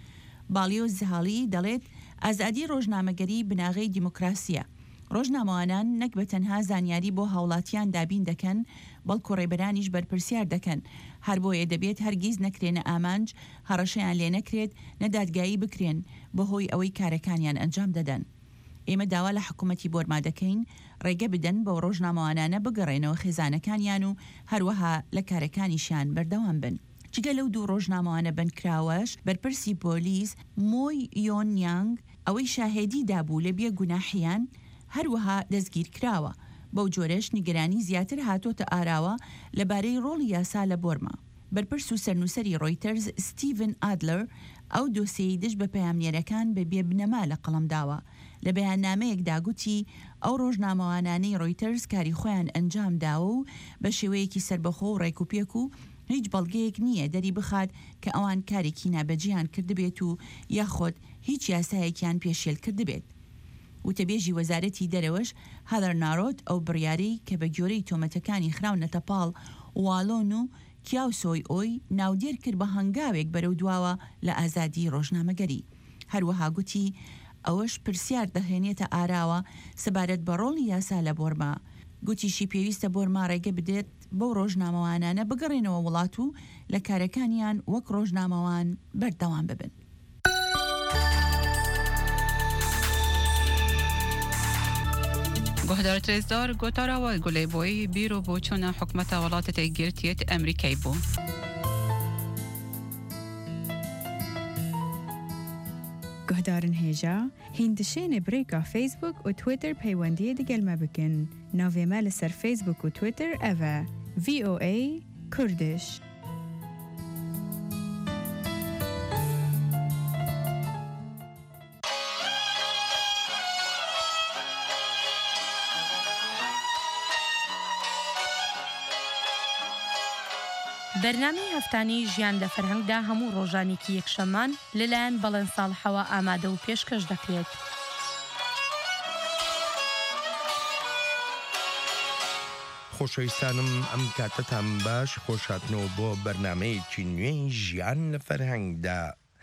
باڵیۆز هاڵی دەڵێت ئازادی ڕۆژنامەگەری بناغەی دیموکراسیە. ڕۆژنامەوانان نەک بە تەنها زانیاری بۆ هاوڵاتیان دابین دەکەن بەڵکو ڕێبەرانیش بەرپرسیار دەکەن هەر بۆیە دەبێت هەرگیز نەکرێنە ئامانج هەڕەشەیان لێ نەکرێت نەدادگایی بکرێن بەهۆی ئەوەی کارەکانیان ئەنجام دەدەن. ئێمە داوا لە حکوومەتی بۆرما دەکەین ڕێگە بدەن بۆ ڕۆژنامەوانانە بگەڕێنەوە خێزانەکانیان و هەروەها لە کارەکانیشیان بەردەوام بن. جگە لەو دوو ڕۆژنامەوانە بنکراوەش بەرپرسی پۆلیس مۆی یۆنیانگ ئەوەی شاهێدی دابوو لە بێ گوناحیان هەروەها دەستگیر کراوە. بەو جۆرەش نیگەرانی زیاتر هاتۆتە ئاراوە لەبارەی ڕۆڵی یاسا لە بۆرما. بەرپرس و سەرنووسەری ڕۆیتەرز ستیڤن ئادلەر ئەو دۆسیەی دژ بە پەیامنێرەکان بە بێبنەما لە قەڵەمداوە. لە بەیاننامەیەکدا گوتی ئەو ڕۆژنامەوانانەی ڕۆیتەرز کاری خۆیان ئەنجام داوە و بە شێوەیەکی سربەخۆ و ڕێکوپێک و هیچ بەڵگەیەک نییە دەری بخات کە ئەوان کارێکی نابەجیان کردبێت و یاخۆت هیچ یاسایەکیان پێشێل کردبێت. وتەبێژی وەزارەتی دەرەوەش هەدەر نارۆت ئەو بڕیارەی کە بە گۆرەی تۆمەتەکانی خراونەتە پاڵ واڵۆن و کیاوسۆی ئۆی ناودێر کرد بە هەنگاوێک بەرەو دواوە لە ئازادی ڕۆژنامەگەری. هەروەها گوتی ئەوەش پرسیار دەهێنێتە ئاراوە سەبارەت بە ڕۆڵی یاسا لە بۆرما. گوتیشی پێویستە بۆرما ڕێگە بدێت بەو ڕۆژنامەوانانە بگەڕێنەوە وڵات و لە کارەکانیان وەک ڕۆژنامەوان بەردەوام ببن. گهدارت رزدار گوتارا و گلی بوی بیرو بوچونا حکمت ولات تگیرتیت امریکای بو. گهدارن هیجا هندشین بریکا فیسبوک و تویتر پیوندی دیگل ما بکن. ناوی مال سر فیسبوک و تویتر اوه وی او ای کردش. بەرنامەی هەفتانەی ژیان لە فەرهەنگدا هەموو ڕۆژانێکی یەکشەممان لەلایەن بەڵێن ساڵحەوە ئامادە و پێشکەش دەکرێت. خۆشەویستانم ئەم کاتتان باش خۆشهاتنەوە بۆ بەرنامەیەکی نوێی ژیان لە فەرهەنگدا.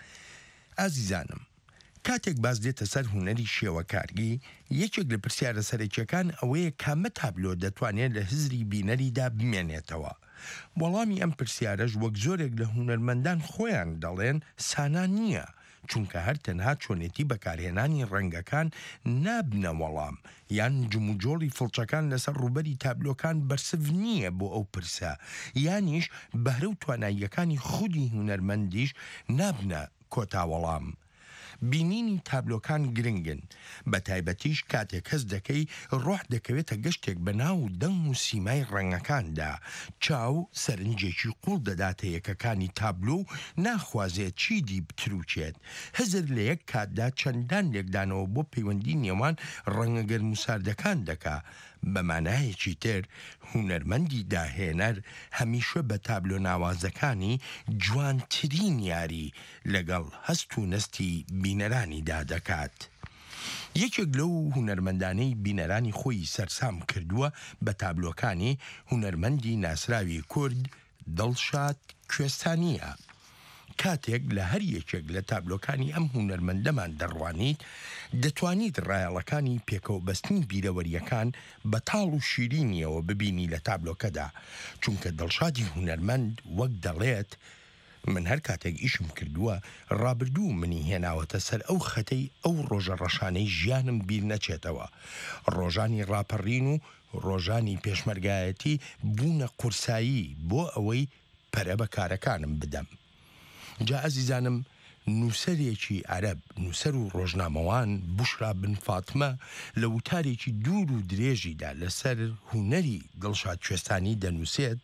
ئازیزانم، کاتێک باز دێتە سەر هونەری شێوەکارگی، یەکێک لە پرسیارە سەرەکیەکان ئەوەیە کامە تابلۆ دەتوانێت لە هزری بینەریدا بمێنێتەوە. وەڵامی ئەم پرسیارەش وەک زۆرێک لە هونەرمەندان خۆیان دەڵێن سانا نییە، چونکە هەر تەنها چۆنێتی بەکارهێنانی ڕەنگەکان نابنە وەڵام، یان جموجۆڵی فڵچەکان لەسەر ڕوبەری تابلۆکان بەرسف نییە بۆ ئەو پرسە، یانیش بەهرە و تواناییەکانی خودی هونەرمەندیش نابنە کۆتا وەڵام. بینینی تابلۆکان گرنگن، بە تایبەتیش کاتێک کەس دەکەی ڕۆح دەکەوێتە گەشتێک بە ناو دەنگ و سیمای ڕەنگەکاندا، چاو سەرنجێکی قوڵ دەداتە یەکەکانی تابلۆ و ناخوازێت چیدی بتروچێت. هەزر لە یەک کاتدا چەندان لێکدانەوە بۆ پەیوەندی نێوان ڕەنگە گەرموساردەکان دەکا. بەمانایەکی تر هونەرمەندی داهێنەر هەمیشە بە تابلۆ ناوازەکانی جوانترین یاری لەگەڵ هەست و نەستی بینەرانیدا دەکات. یەکێک لەو هونەرمەندانەی بینەرانی خۆی سەرسام کردووە بە تابلۆکانی هونەرمەندی ناسراوی کورد دڵشاد کوێستانیە. کاتێک لە هەر یەکێک لە تابلۆکانی ئەم هونەرمەندەمان دەڕوانیت، دەتوانیت ڕایەڵەکانی پێکەوەبەستنی بیرەوەریەکان بە تاڵ و شیرینیەوە ببینی لە تابلۆکەدا، چونکە دڵشادی هونەرمەند وەک دەڵێت من هەر کاتێک ئیشم کردووە ڕابردوو منی هێناوەتە سەر ئەو خەتەی ئەو ڕۆژە ڕەشانەی ژیانم بیر نەچێتەوە. ڕۆژانی ڕاپەڕین و ڕۆژانی پێشمەرگایەتی بوونە قورسایی بۆ ئەوەی پەرە بە کارەکانم بدەم. جا ئەزیزانم، نووسەرێکی عەرەب، نووسەر و ڕۆژنامەوان بوشرا بن فاتمە لە وتارێکی دوور و درێژیدا لەسەر هونەری دڵشاد کوێستانی دەنووسێت: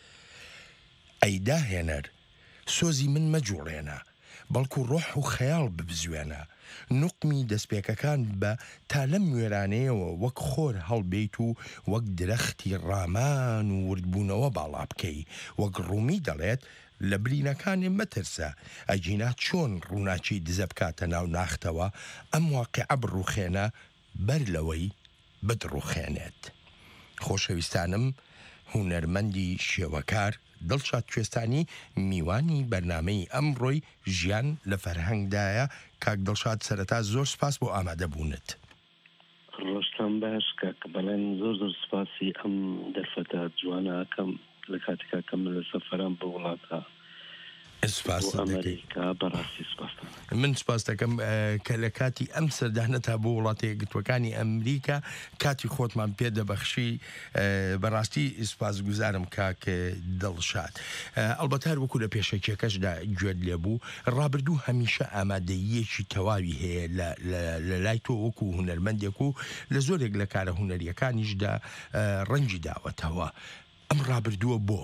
ئەیدا هێنەر، سۆزی من مەجوڵێنە، بەڵکو ڕۆح و خەیاڵ ببزوێنە، نوقمی دەستپێکەکان بە تا لەم وێرانەیەوە وەک خۆر هەڵبێیت و وەک درەختی ڕامان و وردبوونەوە باڵا بکەی. وەک ڕوومی دەڵێت لە برینەکانی مەترسە، ئەجینا چۆن ڕووناچی دزە بکاتە ناو ناختەوە، ئەم واقعە بڕوخێنە بەر لەوەی بدڕوخێنێت. خۆشەویستانم، هونەرمەندی شێوەکار دڵشاد کوێستانی میوانی بەرنامەی ئەمڕۆی ژیان لە فەرهەنگدایە. کاک دڵشاد، سەرەتا زۆر سپاس بۆ ئامادەبوونت. ڕۆژتان باش کاک بەڵێن، زۆر زۆر سپاسی ئەم دەرفەتە جوانەکەم لە کاتێکا کەم لە سەفەرام بە وڵاتە ئەمریکا. بەڕاستی سپاسان. من سپاس دەکەم کە لە کاتی ئەم سەردانەتا بۆ وڵاتە یەکگرتووەکانی ئەمریکا کاتی خۆتمان پێدەبەخشی. بەڕاستی سپاس گوزارم کاک دڵشاد. ئەڵبەت هەر وەکو لە پێشەکیەکەشدا گوێت لێبوو، ڕابردوو هەمیشە ئامادەییەکی تەواوی هەیە لە لای تۆ وەکو هونەرمەندێک و لە زۆرێک لە کارە هونەریەکانیشدا ڕەنجی داوەتەوە. ئەم ڕابردووە بۆ؟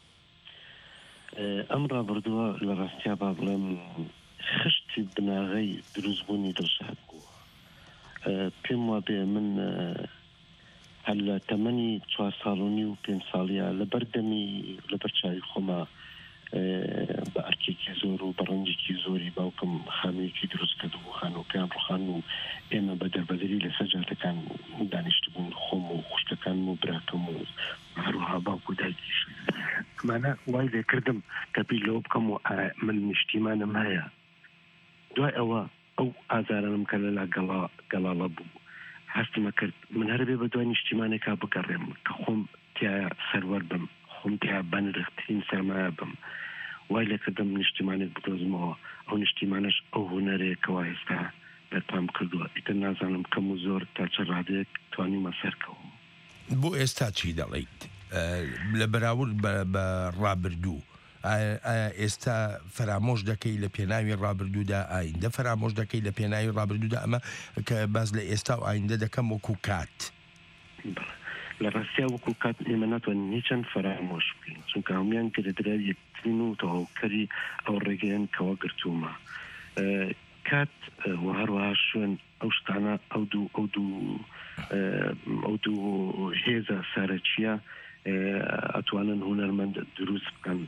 ئەم ڕابردووە لە ڕاستیا با بڵێم خشتی بناغەی دروستبوونی دڵشاد بوو. پێم وا بێ من هەر لە تەمەنی چوار ساڵونی و پێنج ساڵیە لە بەردەمی لە بەرچاوی خۆما بە ئەرکێکی زۆر و بە ڕەنجێکی زۆری باوکم خانوویەکی دروست کرد و خانووەکان ڕوخان و ئێمە بە دەربەدەری لەسەر جاتەکان دانیشت بوون، خۆم و خوشتەکانم و براکەم و هەروەها باوک و دایکیش. ئەمانە وای لێ کردم کە بیر لەوە بکەم و من نیشتیمانم هەیە. دوای ئەوە ئەو ئازارانم کە لەلا گەڵاڵە بوو هەستمە کرد من هەر بێ بە دوای نیشتیمانێکا بگەڕێم کە خۆم تایە سەروەر بم، خۆم تیا بەنرخترین سەرمایە بم. وای لێ کردم نیشتیمانێک بدۆزمەوە. ئەو نیشتیمانەش ئەو هونەرێکەوە ئێستا بەرپام کردووە. ئیتر نازانم کەم و زۆر تا چە ڕادەیەک توانیمە سەرکەوم. بۆ ئێستا چی دەڵێیت لە بەراورد بە ڕابردوو؟ ئێستا فرامۆش دەکەی لە پێناوی ڕابردوودا، ئایندە فرامۆش دەکەی لە پێناوی ڕابردوودا؟ ئەمە کە باز لە ئێستا و ئایندە دەکەم وەکو کات. لە ڕاستیا وەکو کات ئێمە ناتوانین هیچەند فرامۆش بکەین، چونکە هەمویان گرێدرا یەکترین و تەواوکەری ئەو ڕێگەیان کەوە گرتوومە. کات و هەروەها شوێن ئەو شتانە ئەو دوو ئەو دوو ئەو دوو هێزە سەرەکیە ئەتوانن هونەرمەند دروست بکەن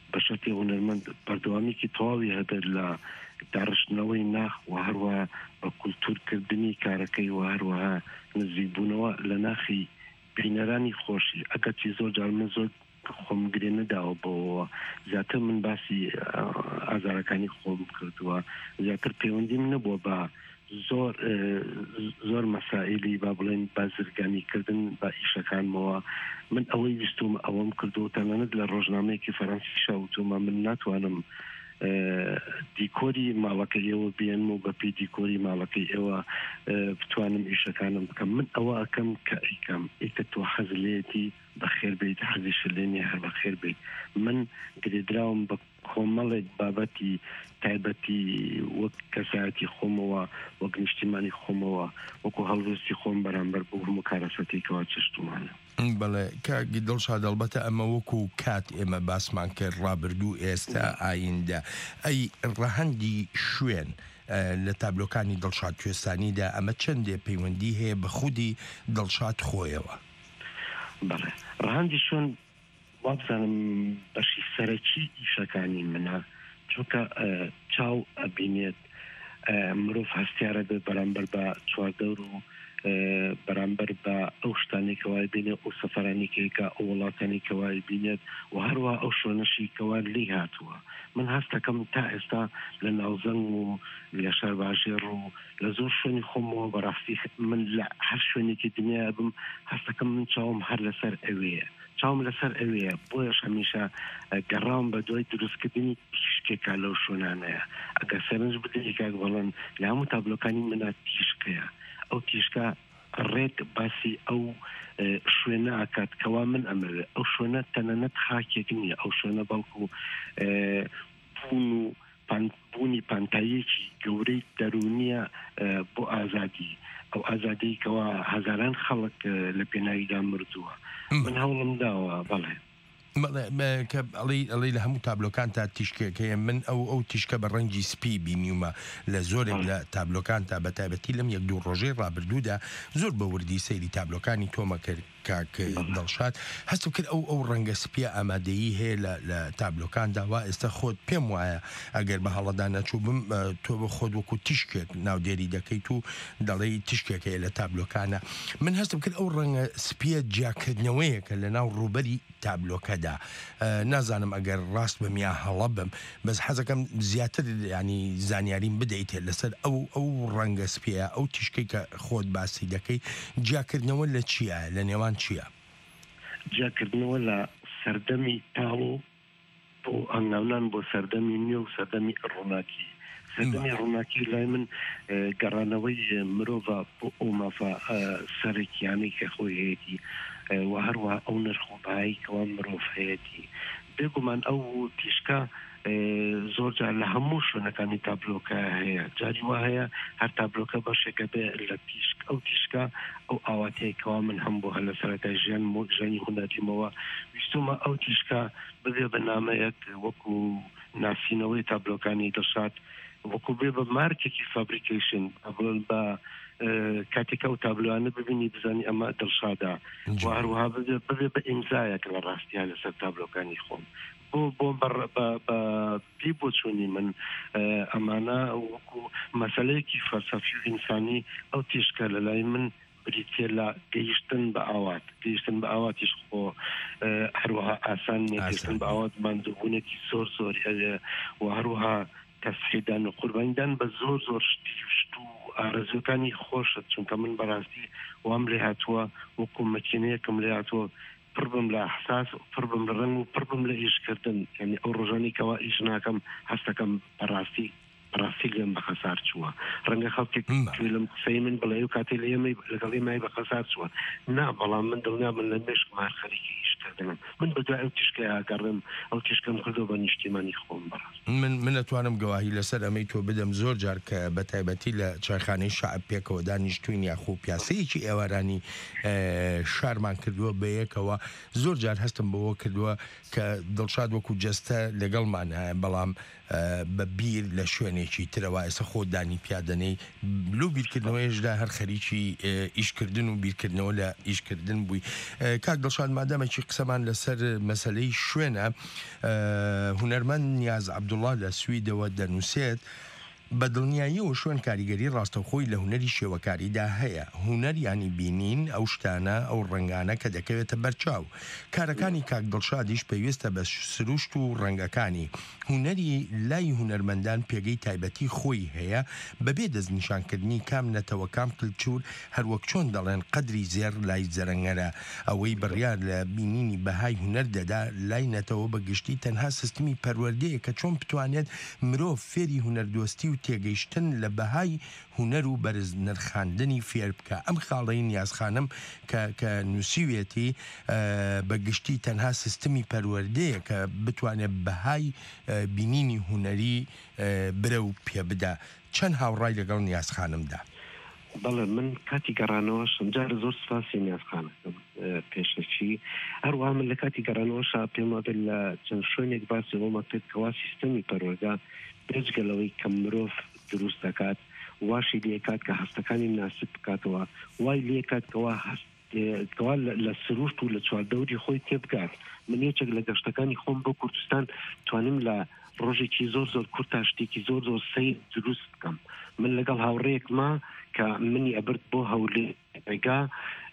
بەشەتی هونەرمەند بەردەوامێکی تەواوی هەبێت لە داڕشتنەوەی ناخ و هەروە بە کولتورکردنی کارەکەی و هەروەها نزیکبوونەوە لە ناخی بینەرانی خۆشی ئەگەرچی زۆر جار من زۆر خۆم گرێ نەداوە بۆەوە زیاتر من باسی ئازارەکانی خۆم کردووە زیاتر پەیوەندیم نەبووە بە زۆر زۆر مەسائلی با بڵێن بازرگانیکردن بە ئیشەکانمەوە من ئەوەی ویستوم ئەوەم کردو تەنانەت لە ڕۆژنامەیەکی فەرەنسی شاوتومە من ناتوانم دیکۆری ماڵەکەی ئێوە بێن و بەپی دیکۆری ماڵەکەی ئێوە بتوانم ئیشەکانم بکەم من ئەوە ئەەکەم کە ئەیکەم ئیکە تۆ حەزلێتی بەخێر بێت حەزیش لێنێ هەر بەخێر بێت من گرێدراوم بە کۆمەڵێک بابەتی تایبەتی وەک کەسایەتی خۆمەوە وەک نیشتیمانی خۆمەوە وەکو هەڵوێستی خۆم بەرامبەر بۆ هەموو کارەسەتێکەوە چشتومانە بەڵێ کاگی دڵشاد دەڵبەتە ئەمە وەکو کات ئێمە باسمان کرد ڕابردوو ئێستا ئایندە ئەی ڕەهەندی شوێن لە تابلۆکانی دڵشاد کوێستانیدا ئەمە چەندێ پەیوەندی هەیە بە خودی دڵشاد خۆیەوە بەڵێ ڕەهەندی شوێن وابزانم بەشی سەرەکی ئیشەکانی منە چونکە چاو ئەبینێت مرۆڤ هەستیارە بێت بەرامبەر بە چواردەور و بەرامبەر بە ئەو شتانی کەوای بینێت ئەو سەفەرانی کەیکە ئەو وڵاتانی کەوای بینێت و هەروە ئەو شوێنەشی کەوا لی هاتووە من هەستەکەم تا ئێستا لە ناوزەنگ و لە شارباژێر و لە زۆر شوێنی خۆمەوە بەڕاستی من لە هەر شوێنێکی دنیا بم هەستەکەم من چاوم هەر لەسەر ئەوەیە چاوم لەسەر ئەوەیە بۆیەش هەمیشە گەڕام بە دوای دروستکردنی تیشکێکا لەو شوێنانەیە ئەگەر سەرنج بدەی کاک بەڵێن لە هەموو تابلۆکانی منە تیشکەیە ئەو تیشکە ڕێک باسی ئەو شوێنە ئاکات کەوا من ئەمەوێ ئەو شوێنە تەنەنەت خاکێک نییە ئەو شوێنە بەڵکو بوون و بوونی پانتاییەکی گەورەی دەرونیە بۆ ئازادی ئەو ئازادی کەوا هەزاران خەڵک لە پێناویدا مردووە من هەوڵم داوە بەڵێ کە ئەڵی لە هەموو تابلۆکان تا تیشکێکەیە من ئەو ئەو تیشکە بە ڕەنگی سپی بینیومە لە زۆرێک لە تابلۆکان تا بە تایبەتی لەم یەک دوو ڕۆژەی ڕابردوودا زۆر بە وردی سەیری تابلۆکانی تۆمە کرد کاک دڵشاد هەستم کرد ئەو ئەو ڕەنگە سپیە ئامادەیی هەیە لە تابلۆکاندا وا ئێستا خۆت پێم وایە ئەگەر بە هەڵەدا نەچوو بم تۆ بە خۆت وەکو تیشکێک ناودێری دەکەیت و دەڵێی تیشکێکەیە لە تابلۆکانە من هەستم کرد ئەو ڕەنگە سپیە جیاکردنەوەیەکە لە ناو ڕوبەری تابلۆکەدا نازانم ئەگەر ڕاست بم یا هەڵە بم بەس حەزەکەم زیاتر ینی زانیاریم بدەیت لەسەر ئەو ئەو ڕەنگە سپیە ئەو تیشکەی کە خۆت باسی دەکەی جیاکردنەوە لە چیە لە نێوان چییە؟ جیاکردنەوە لە سەردەمی تاڵ و بۆ ئەنگاونان بۆ سەردەمی نوێ و سەردەمی ڕووناکی سەردەمی ڕووناکی لای من گەڕانەوەی مرۆڤ بۆ ئەو مافە سەرێکیانەی کە خۆی هەیەی و هەروە ئەو نرخۆبایی کەوا مرۆڤ هەیەی بێگومان ئەو تیشکە زۆر جار لە هەموو شوێنەکانی تابلۆکە هەیە جاری وا هەیە هەر تابلۆکە بەشێکە بێ لە تیشک ئەو تیشکە ئەو ئاواتەیەکەوە من هەم بۆ هە لە سەرەتای ژیان ژیانی هونەریمەوە ویستومە ئەو تیشکە ببێ بە نامەیەک وەکو ناسینەوەی تابلۆکانی دڵشاد وەکو بێ بە مارکێکی فابریکیشن ئەبڵن بە کاتێکە ئەو تابلوانە ببینی بزانی ئەمە دڵشادا و هەروەها ببێ بە ئیمزایەک لە ڕاستیان لەسەر تابلۆکانی خۆم بۆ بۆ پێی بۆ چوونی من ئەمانە وەکو مەسەلەیەکی فەلسەفی و ئینسانی ئەو تیشکە لە لای من بریتێ لە گەیشتن بە ئاوات گەیشتن بە ئاواتیش خۆ هەروەها ئاسان گەیشتن بە ئاوات ماندووبوونێکی زۆر زۆر هەیە و هەروەها تەسخیدان و قوربانیدان بە زۆر زۆر شت و ئارەزوەکانی خۆشت چونکە من بەڕاستی وام لێ هاتووە وەکو مەکینەیەکم لێ هاتووە پڕ بم لە حساس پڕ بم لە ڕنگ و پڕ بم لە ئیشکردن یعنی ئەو ڕۆژانی کەوا ئیش ناکەم هەستەکەم بەڕاستی بەڕاستی لێم بە خەسار چووە ڕەنگە خەڵکێک لەم قسەی من بڵێ و کاتێ لە ئێمەی لەگەڵ ئێمای بە خەسار چووە نا بەڵام من دڵنیا من لە مێشک مار خەریکی ئیشکردنم من بەدوای ئەو تیشکەی ئاگەڕم ئەو تیشکەم کردو بە نیشتیمانی خۆم بەڕاست من من ئەتوانم گەواهی لەسەر ئەمەی تۆ بدەم زۆر جار کە بە تایبەتی لە چایخانەی شەعب پێکەوە دانیشتووین یاخۆ پیاسەیەکی ئێوارانی شارمان کردووە بە یەکەوە زۆر جار هەستم بەوە کردووە کە دڵشاد وەکو جەستە لەگەڵمان بەڵام بە بیر لە شوێنێکی ترەوە ئێستا خۆ دانی پیادەنەی لۆ بیرکردنەوەیشدا هەر خەریکی ئیشکردن و بیرکردنەوە لە ئیشکردن بووی. کاک دڵشاد مادەمێکی قسەمان لەسەر مەسەلەی شوێنە، هونەرمەند نیاز عەبدوڵڵا لە سویدەوە دەنووسێت بە دڵنیاییەوە شوێن کاریگەری ڕاستەوخۆی لە هونەری شێوەکاریدا هەیە. هونەر ینی بینین ئەو شتانە ئەو ڕنگانە کە دەکەوێتە بەرچاو. کارەکانی کاک دڵشادیش پێویستە بە سروشت و ڕەنگەکانی. هونەری لای هونەرمەندان پێگەی تایبەتی خۆی هەیە بەبێ دەستنیشانکردنی کام نەتەوە کام کلچور، هەروەک چۆن دەڵێن قەدری زێر لای زەرەنگەرە. ئەوەی بڕیار لە بینینی بەهای هونەر دەدا لای نەتەوە بەگشتی تەنها سیستمی پەروەردەیە کە چۆن بتوانێت مرۆڤ فێری هونەردۆستی و تێگەیشتن لە بەهای هونەر و بەرز نرخاندنی فێر بکە. ئەم خاڵەی نیازخانم کە نووسیوێتی بەگشتی تەنها سیستمی پەروەردەیە کە بتوانێت بەهای بینینی هونەری برە و پێ بدا. چەند هاوڕای لەگەڵ نیازخانمدا؟ بەڵێ من کاتی گەڕانەوە شمجار زۆر سپاسی نیازخانەکەم پێشەچی هەروەها من لە کاتی گەڕانەوەشا پێم وابێت لە چەند شوێنێک باسی ئەومە کرد کەوا سیستەمی پەروەردە بێجگەلەوەی کە مرۆڤ دروست دەکات واشی لێکات کە هەستەکانی مناسب بکاتەوە، وای لێکات کەوا کەوا لە سروشت و لە چواردەوری خۆی تێبگات. من یەکێک لە گەشتەکانی خۆم بۆ کوردستان توانیم لە ڕۆژێکی زۆر زۆر کورتا شتێکی زۆر زۆر سەیر دروست بکەم. من لەگەڵ هاوڕێیەکما کە منی ئەبرد بۆ هەولێ ڕێگا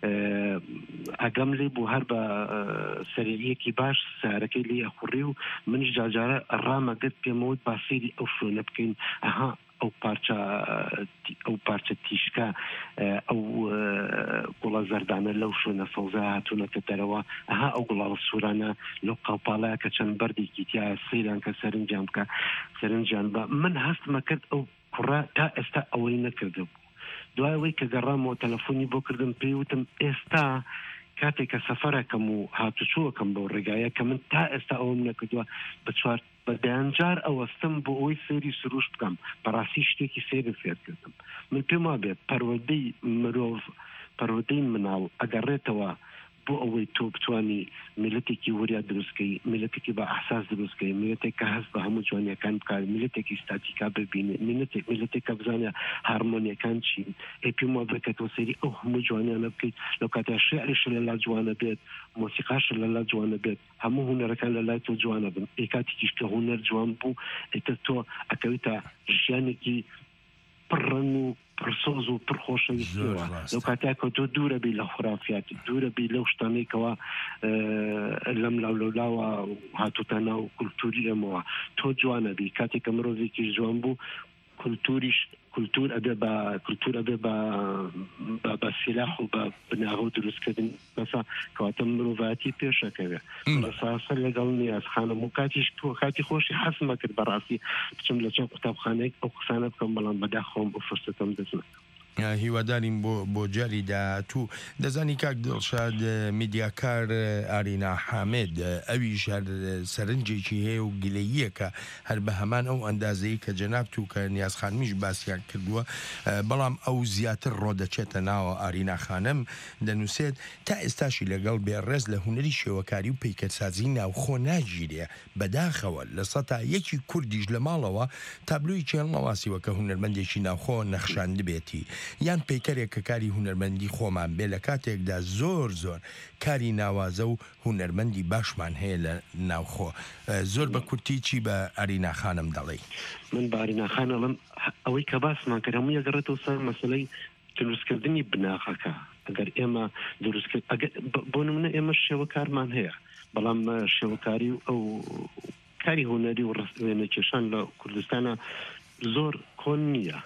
ئەگەم لێ بوو هەر بە سەرێریەکی باش سارەکەی لێ ئەخوڕی و منیش جاجارە ڕامەگرت پێمەوەی باسیری ئەو شوێنە بکەین. ئەها ئەو پارچە ئەو پارچە تیشکە ئەو گوڵە زەردانە لەو شوێنە فەوزە هاتوونەکە دەرەوە، ئەها ئەو گوڵاڵە سوورانە لەو قاوپاڵەیە کە چەند بەردێکی تیا سەیران کە سەرنجام بکە سەرنجیان بە. من هەستمە کرد ئەو کوڕە تا ئێستا ئەوەی نەکردە بوو. دوای ئەوەی کە گەڕامەوە تەلەفۆنی بۆ کردم پێی وتم ئێستا کاتێک کە سەفەرەکەم و هاتوچووەکەم بەو ڕێگایە کە من تا ئێستا ئەوم نەکردووە بە چوار بە دەیانجار ئەوەستم بۆ ئەوەی سێری سروشت بکەم، بەڕاستی شتێکی سێری فێر کردم. من پێم وابێت پەروەردەی مرۆڤ پەروەردەی مناڵ ئەگەڕێتەوە بۆ ئەوەی تۆ بتوانی میلەتێکی وریا دروستکەی، میلەتێکی بە ئەحساس دروستکەی، میلەتێک کە هەست بە هەموو جوانیەکان بکات، میلەتێکی ستاتیکا ببینێ، میلەتێک میلەتێک کە بزانێ هارمۆنیەکان چین. ئێ پێم وابێت کە تۆ سەیری ئەو هەموو جوانیانە بکەیت. لەو کاتە شێعریش لەلا جوانە بێت، مۆسیقاش لەلا جوانە بێت، هەموو هونەرەکان لەلای تۆ جوانە بن. ئێ کاتێکیش کە هونەر جوان بوو ئێتر تۆ ئەکەویتە ژیانێکی پڕڕەن و پرسۆز و پرخۆشەویستیەوە. لەو کاتێککە تۆ دوورە بی لە خورافیات، دوورە بی لەو شتانەیەکەوە لەم لاو لەولاوە هاتوتە ناو کولتوری ئەمەوە. تۆ جوانە بی. کاتێک کە مرۆڤێکی جوان بوو کولتوریش کولتور ئەبێ بە کولتور ئەبێ بە سیلاح و بە بناغە دروستکردن بەسا کەواتە مرۆڤایەتی پێشەکەوێ. بەساسە لەگەڵ نیازخانم و کاتیش تۆ کاتی خۆشی حەزمە کرد بەڕاستی بچم لە چەند قوتابخانەیەک ئەو قسانە بکەم، بەڵام بەداخەوم بۆ فرسەتم دەست نەکەم. هیواداریم بۆ بۆ جاری داهاتوو. دەزانی کاک دڵشاد میدیاکار ئارینا حامێد ئەویش هەر سەرنجێکی هەیە و گلەییەکە هەر بە هەمان ئەو ئەندازەی کە جەناب تو کە نیازخانمیش باسییان کردووە، بەڵام ئەو زیاتر ڕۆدەچێتە ناوە. ئارینا خانم دەنووسێت تا ئێستاشی لەگەڵ بێڕێز لە هونەری شێوەکاری و پەیکەرسازی ناوخۆ ناگیرێ. بەداخەوە لە سەتا یەکی کوردیش لە ماڵەوە تابلوی چێڵنەواسیوە کە هونەرمەندێکی ناوخۆ نەخشاند بێتی یان پەیکەرێک کە کاری هونەرمەندی خۆمان بێ لە کاتێکدا زۆر زۆر کاری ناوازە و هونەرمەندی باشمان هەیە لە ناوخۆ. زۆر بە کورتی چی بە ئارینا خانم دەڵێ؟ من بە ئارینا خانەڵم ئەوەی کە باسمان کرد هەموو یەگەڕێتەوە سەر مەسەلەی دروستکردنی بناغەکە. ئەگەر ئێمە دروستکرد بۆ نمونە ئێمە شێوەکارمان هەیە، بەڵام شێوەکاری و ئەو کاری هونەری و وێنەکێشان لە کوردستانە زۆر کۆن نییە.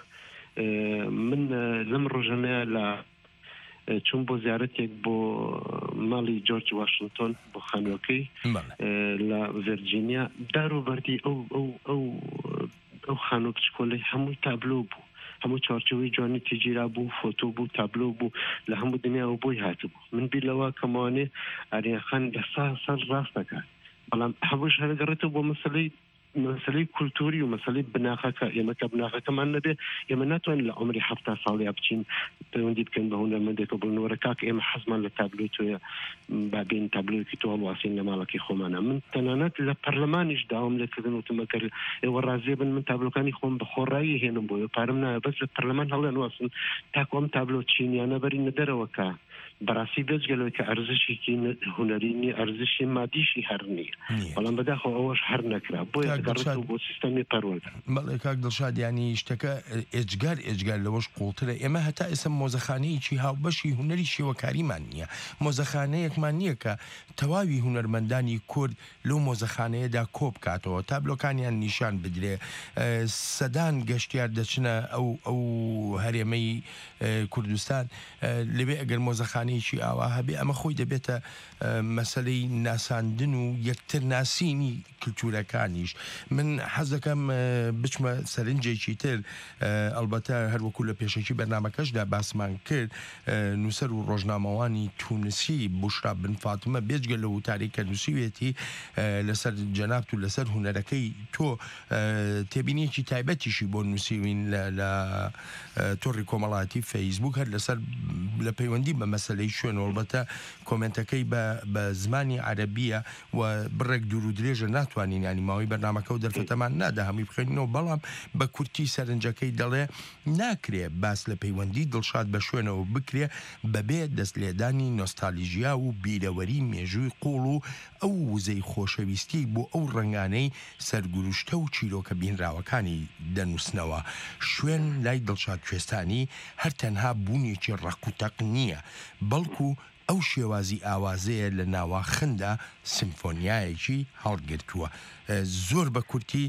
من لەم ڕۆژانەیە لە چوون بۆ زیارەتێک بۆ ماڵی جۆرج واشنگتۆن بۆ خانووەکەی لە ڤێرجینیا، داروبەردی ئەو ئەو ئەو ئەو خانوو کچکۆلەی هەمووی تابلۆ بوو، هەموو چارچەوەی جوانی تێگیرا بوو، فۆتۆ بوو، تابلۆ بوو، لە هەموو دنیاوە بۆی هاتبوو. من بیر لەوە کەمانێ ئارینا خان لە سا سەر ڕاست دەکات، بەڵام هەمووش هەرگەڕێتەوە بۆ مەسەلەی مەسلەی کولتوری و مەسلەی بناغەکە ئێمە کە بناغەکەمان نەبێ ئێمە ناتوانین لە عمری هەفتا ساڵیا بچین پەیوەندی بکەین بە هونەرمەندێکە بڵنەوەرە کاک ئێمە حەزمان لە تابلۆ تۆیە بابین تابلۆیەکی تۆ هەڵواسین لە ماڵەکەی خۆمانە من تەنانەت لە پەرلەمانیش داوام لێکردن وتمەکەر ئێوە ڕازێ بن من تابلۆکانی خۆم بە خۆڕایی هێنم بۆ پارەم نایە بەس لە پەرلەمان هەڵێن واسن تاکو ئەم تابلۆ چینیانە بەرینە دەرەوەکە بەڕاستی دەستگەلەوەی کە ئەرزشێکی هونەری نیە ئەرزشی مادیشی هەر نییە بەڵام بەداخۆ ئەوەش هەر نەکرا بۆیە بۆ سیستەمی پەروەردە بەڵێ کاک دڵشاد ینی شتەکە ئێجگار ئێجگار لەوەش قوڵترە ئێمە هەتا ئێستا مۆزەخانەیەکی هاوبەشی هونەری شێوەکاریمان نییە مۆزەخانەیەکمان نییە کە تەواوی هونەرمەندانی کورد لەو مۆزەخانەیەدا کۆ بکاتەوە تابلۆکانیان نیشان بدرێ سەدان گەشتیار دەچنە ئەو ئەو هەرێمەی کوردستان لەبێ ئەگەر مۆزەخانەیەکی ئاوا هەبێ ئەمە خۆی دەبێتە مەسلەی ناساندن و یەکتر ناسینی کلتورەکانیش من حەز دەکەم بچمە سەرنجێکی تر ئەلبەتە هەروەکو لە پێشەکی بەرنامەکەشدا باسمان کرد نووسەر و ڕۆژنامەوانی تونسی بوشرا بن فاتمە بێجگە لە وتاری کە نووسیوێتی لەسەر جەنابت و لەسەر هونەرەکەی تۆ تێبینیەکی تایبەتیشی بۆ نووسیوین لە تۆڕی کۆمەڵاتی فەیسبوک هەر لەسەر لە پەیوەندی بە مەسلەی شوێن ئەلبەتە کۆمنتەکەی بە زمانی عەرەبیە و بڕێک دوور و درێژە ناتوانین ینی ماوەی بەرنامەکە و دەرفەتەمان نادا هەمووی بخوێنینەوە بەڵام بە کورتی سەرنجەکەی دەڵێ ناکرێ باس لە پەیوەندی دڵشاد بە شوێنەوە بکرێ بەبێ دەست لێدانی نۆستالژیا و بیرەوەری مێژووی قوڵ و ئەو وزەی خۆشەویستی بۆ ئەو ڕنگانەی سەرگروشتە و چیرۆکە بینراوەکانی دەنووسنەوە شوێن لای دڵشاد کوێستانی هەر تەنها بوونێکی ڕقوتەق نییە بەڵکو ئەو شێوازی ئاوازەیە لە ناواخندا سیمفۆنیایەکی هەڵگرتووە زۆر بە کورتی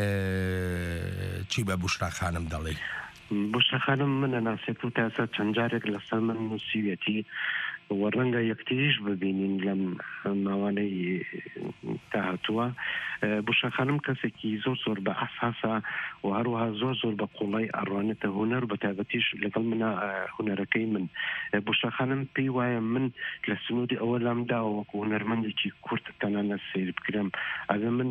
چی بە بوشرا خانم دەڵێ بوشرا خانم منە ناسێت و تاسە چەند جارێک لەسەر من نووسیوێتی وە ڕەنگە یەکتریش ببینین لەم ماوانەی داهاتووە بوشرا خانم کەسێکی زۆر زۆر بە ئەساسە و هەروەها زۆر زۆر بە قوڵای ئەڕوانێتە هونەر بە تایبەتیش لەگەڵ منە هونەرەکەی من بوشرا خانم پێی وایە من لە سنوودی ئەوە لامداوە وەکو هونەرمەندێکی کورت تەنانە سیر بکرم ئەبێ من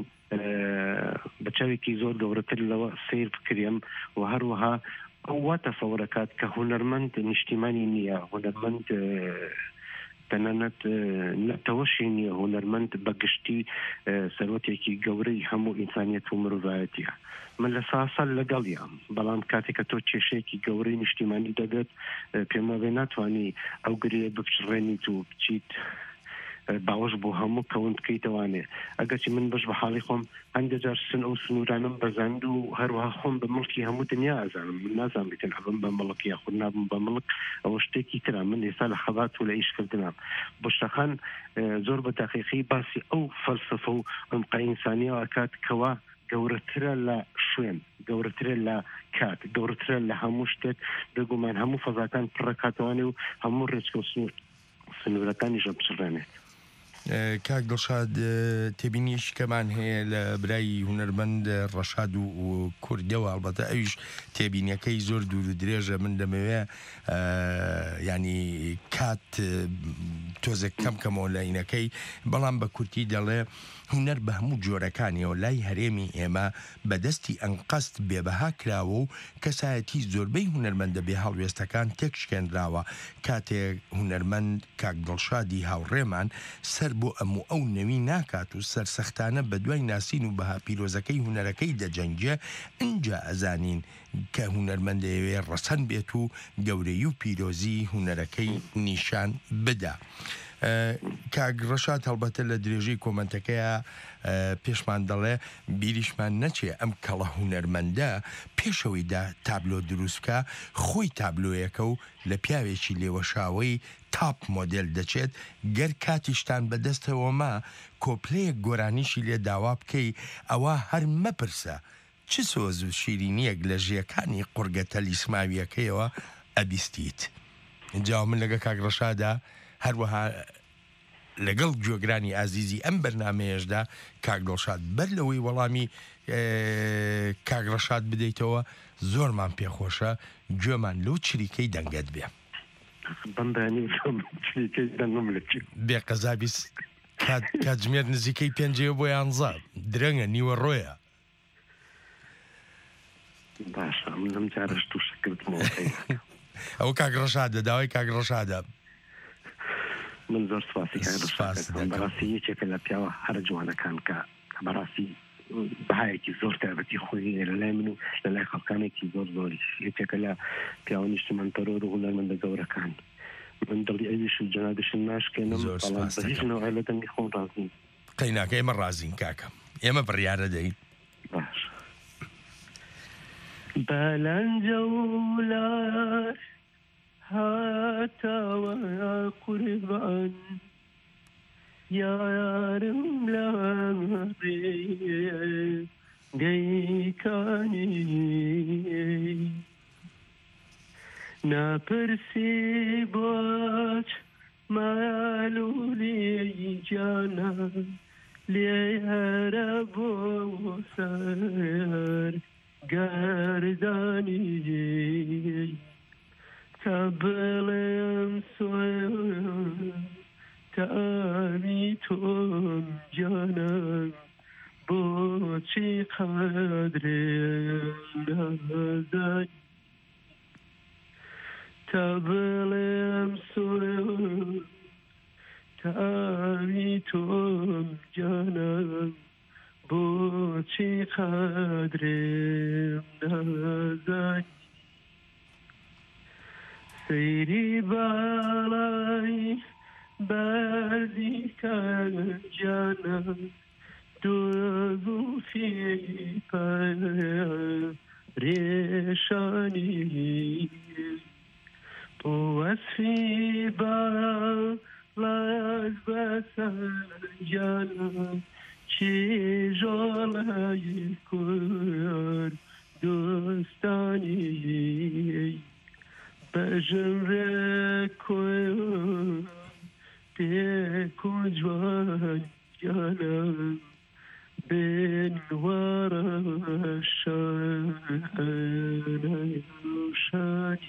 بە چاوێکی زۆر گەورەتر لەوە سیر بکرێم و هەروەها ئەو وا تەسەوڕەکات کە هونەرمەند نیشتیمانی نییە هونەرمەند تەنانەت نەتەوەشی نییە هونەرمەند بەگشتی سەرۆتێکی گەورەی هەموو ئینسانیەت و مرۆڤایەتیە من لە ساسەل لەگەڵیام بەڵام کاتێککە تۆ کێشەیەکی گەورەی نیشتیمانی دەبێت پێم وابێ ناتوانانی ئەو گرێ بپشڕێنیت و بچیت باوەش بۆ هەموو کەون بکەیتەوانێ ئەگەرچی من بەش بە حاڵی خۆم هەندێک جار سن ئەو سنوورانم بەزاند و هەروەها خۆم بە مڵکی هەموو دنیا ئازانم من نازانم بێتن هەبم بە مڵک یاخود نابم بە مڵک ئەوە شتێکی ترا من ئێستا لە خەبات و لە ئیشکردنم بوشرەخان زۆر بە دەقیقی باسی ئەو فەلسفە و عمقە ئینسانیەوە ئەکات کەوا گەورەترە لە شوێن گەورەترە لە کات گەورەترە لە هەموو شتێک بگومان هەموو فەزاکان پڕەکاتوانێ و هەموو ڕێچکە و سنوورەکانیش بچڕێنێت کاک دڵشاد تێبینیش کەمان هەیە لە برایی هونەرمەند ڕەشاد و کوردەوە ئەڵبەتە ئەویش تێبینیەکەی زۆر دوور و درێژە من دەمەوێ ینی کات تۆزێک کەم کەمەوە لاینەکەی بەڵام بە کورتی دەڵێ هونەر بە هەموو جۆرەکانیەوە لای هەرێمی ئێمە بەدەستی ئەنقەست بێبەها کراوە و کەسایەتی زۆربەی هونەرمەندە بێ هەڵوێستەکان تێکشکێنراوە کاتێک هونەرمەند کاک دڵشادی هاوڕێمان سەر بۆ ئەموو ئەو نەوی ناکات و سەرسەختانە بە دوای ناسین و بەها پیرۆزەکەی هونەرەکەی دەجەنگێ ئینجا ئەزانین کە هونەرمەندەوێ ڕەسەن بێت و گەورەی و پیرۆزی هونەرەکەی نیشان بدا. کاک ڕەشاد هەڵبەتە لە درێژەی کۆمنتەکەیە پێشمان دەڵێ بیریشمان نەچێ ئەم کەڵە هونەرمەندە پێشەوەیدا تابلۆ دروستکە خۆی تابلۆیەکە و لە پیاوێکی لێوەشاوی تاپ مۆدل دەچێت گەر کاتیشتان بەدەستەوە ما کۆپلەیەک گۆرانیشی لێ داوا بکەی ئەوە هەر مەپرسە چ سۆز و شیرینیەک لە ژێکانی قورگە تەلیسماویەکەیەوە ئەبیستیت. اینجا من لەگە کاک ڕەشادا هەروەها لەگەڵ گوێگرانی ئازیزی ئەم بەرنامەیەشدا کاک دڵشاد بەر لەوەی وەڵامی کاک ڕەشاد بدەیتەوە زۆرمان پێخۆشە گوێمان لەو چریکەی دەنگەت بێ بێ قەزابی کاتژمێر نزیکەی پێنجەوە بۆ یانزە درەنگە نیوە ڕۆیە باشە من لەم جارەش تووشە کردمەوە ئەو کاک ڕەشادە داوای کاک ڕەشادە من زۆر سپاسی بەڕاستی یەکێکە لە پیاوە هەر جوانەکان کە بەڕاستی بەهایەکی زۆر تایبەتی خۆی لە لای من و لە لای خەڵکانێکی زۆر زۆری یەکێکە لە پیاوە نیشتمانتەرۆر و هونەرمەندە گەورەکان من دڵی ئەویش و جەنابیشم ناشکێنم بەڵام بە هیچ نەوەی لە دەنگی خۆم ڕازین قەیناکە ئێمە ڕازین کاکە ئێمە بڕیارە دەین باش بەلەنجە وڵات هاتەوە قوربان یارم لە ڕێگەیکانی ناپرسی بۆچ مالولی جانە لێرە بۆ سەر گەردانی تا بڵێم سوێن تامی تۆم جانم بۆچی قەدرێم نازانی تا بڵێم سوێن تامی تۆم جانم بۆچی قەدرێم نازانی سەیری باڵای بەردی کەنجانم دۆزوفی پەرێشانی بۆ وەسفی باڵاز بەسەنجانم چێژۆڵای کورد دۆستانی بەژنرە کورد پێک و جوان جانم بنوارە شانەشانی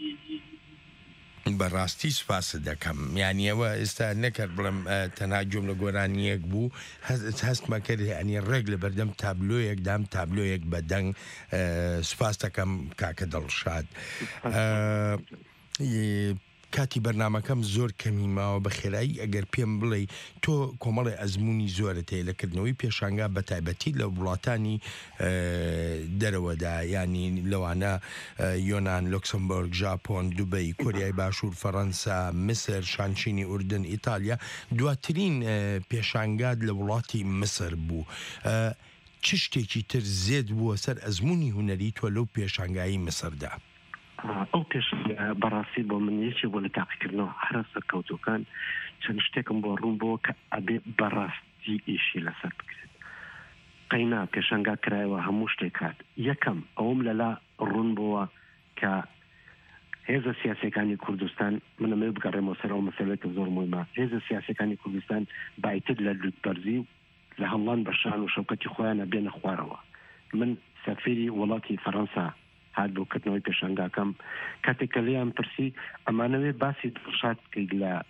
بەڕاستی سوپاس دەکەم یانیەوە ئێستا نەکرد بڵم تەنها جۆم لە گۆرانیەک بوو هەستمە کرد ئەنی ڕێک لە بەردەم تابلۆیەک دام تابلۆیەک بە دەنگ سوپاس دەکەم کاکە دڵشاد کاتی بەرنامەکەم زۆر کەمی ماوە بە خێرایی ئەگەر پێم بڵێ تۆ کۆمەڵی ئەزمموی زۆرت هەیە لەکردنەوەی پێشانگا بە تایبەتی لە وڵاتانی دەرەوەدا ینی لەوانە یۆناان لۆکسمبۆرگ ژاپۆن دوبەی کۆریای باشوور فەڕەنسا مسر شانچینی ئوردن ئیتالیا دواترین پێشانگات لە وڵاتی مسر بوو چ شتێکی تر زێت بووە سەر ئەزمموی هوەری تۆ لەو پێشانگایی مسردا ئەو پێش بەڕاستی بۆ من یەکی بۆ لە تاقیکردنەوە هەرە سەرکەوتەکان چەند شتێکم بۆ ڕوون بۆ کە ئەبێ بەڕاستی ئیشی لەسەر بکرێت قەینا پێشەنگا کرایەوە هەموو شتێک هات یەکەم ئەوم لەلا ڕوون بووە کە هێزە سیاسەکانی کوردستان منەمێ بگەڕێمەوە سەر ئەو مەسەلەکە زۆر مهمە هێزە سیاسەکانی کوردستان بایتر لە لوتبەرزی و لە هەڵان بەشان و شەوکەتی خۆیانە بێنە خوارەوە من سەفیری وڵاتی فەڕەنسا هات بۆ کردنەوەی پێشەنگاکەم کاتێکە لێیان پرسی ئەمانەوێ باسی دڵشاد بکەیت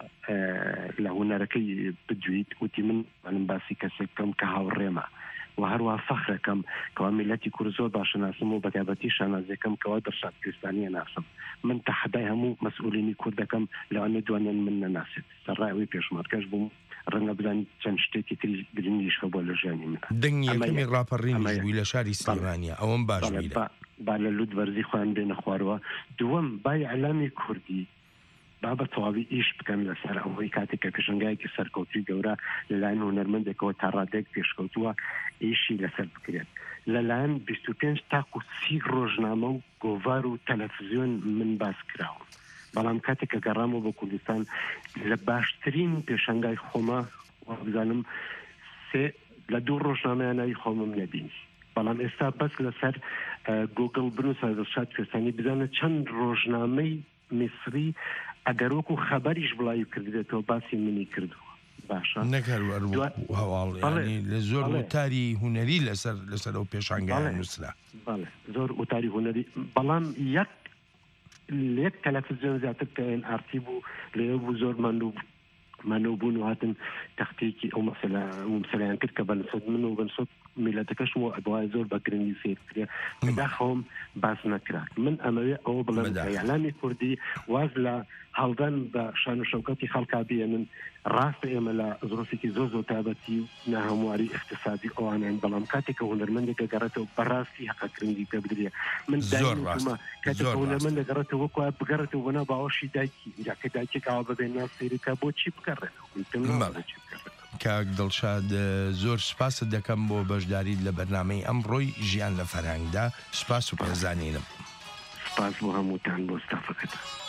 لە هوەرەکەی بدویت وتی من منم باسی کەسێکم کە هاوڕێمە و هەروە فەخرەکەم کەوا میلەتی کورد زۆر باشە ناسم و بەتایبەتی شانازەکەم کەوا دڵشاد کوردستانیە ناسم من تەحەدای هەموو مەسئولینی کوردەکەم لەوانە دوانیان من نەناسێت سەرڕایەوەی پێشمەرگەش بووم ڕەنگە بزانیت چەند شتێکی تری گرنگیش بۆ لە ژیانی من دەنگی یەکەمی ڕاپەڕینیش بووی لە شاری سلێمانیا ئەوەم باش بیرە با لە لوتبەرزی خۆیان بێنە خوارەوە دووەم بای ئەلامی کوردی با بە تەواوی ئیش بکەن لەسەر ئەوەی کاتێککە پێشنگایەکی سەرکەوتوی گەورە لەلایەن هونەرمەندێکەوە تا ڕادێک پێشکەوتووە ئیشی لەسەر بکرێت لەلایەن بیست و پێنج تاکو سی ڕۆژنامە و گۆڤار و تەلەڤیزیۆن من باس کراوە بەڵام کاتێککە گەڕامەوە بە کوردستان لە باشترین پێشنگای خۆمە بزانم سێ لە دوو ڕۆژنامەیانایی خۆمم نەبینی بەڵام ئێستا بەس لەسەر گوگل بنووسە دڵشاد کوردستانی بزانە چەند ڕۆژنامەی میسری ئەگەر وەکو خەبەریش بڵاوی کردێتەوە باسی منی کردووە باشە نەکەر هەواڵ لە زۆر وتاری هوەری لەسەر لەسەر ئەو پێشانگای نووسرا زۆر وتاری هوەری بەڵام یەک لێک تەلەڤیزیۆن زیاتر کە ئێن ئارتی بوو لێ بوو زۆر ماندوو مانەوە بوون و هاتن تەختێکی ئەو مەسەلە مەسەلەیان کرد کە بەنسەد من و بەنسەد میلەتەکەش بۆ زۆر بە گرنگی سێکرێ دا خۆم باس نەکرات من ئەمەوێ ئەوە بڵێم ئەعلامی کوردی واز لە هەڵدان بە شان و شەوکەتی خەڵکا بێنن ڕاستە ئێمە لە زۆرێکی زۆر زۆر تابەتی و ناهەمواری اقتصادی ئەوانیان بەڵام کاتێککە هونەرمەندێکە گەڕێتەوە بەڕاستی حەقە گرنگی پێ بدرێ من کاتێک هونەرمەند دەگەڕێتەوە وەکو بگەڕێتەوە بۆنا باوەشی دایکی جاکە دایکێکەوە ببێن ناسێریکە بۆچی بکەڕێن کاک دڵشاد زۆر سپاست دەکەم بۆ بەشداریت لە بەرنامەی ئەمڕۆی ژیان لە فەرهەنگدا سپاس و پێزانینم سپاس بۆ هەمووتان بۆ ستافەکەتان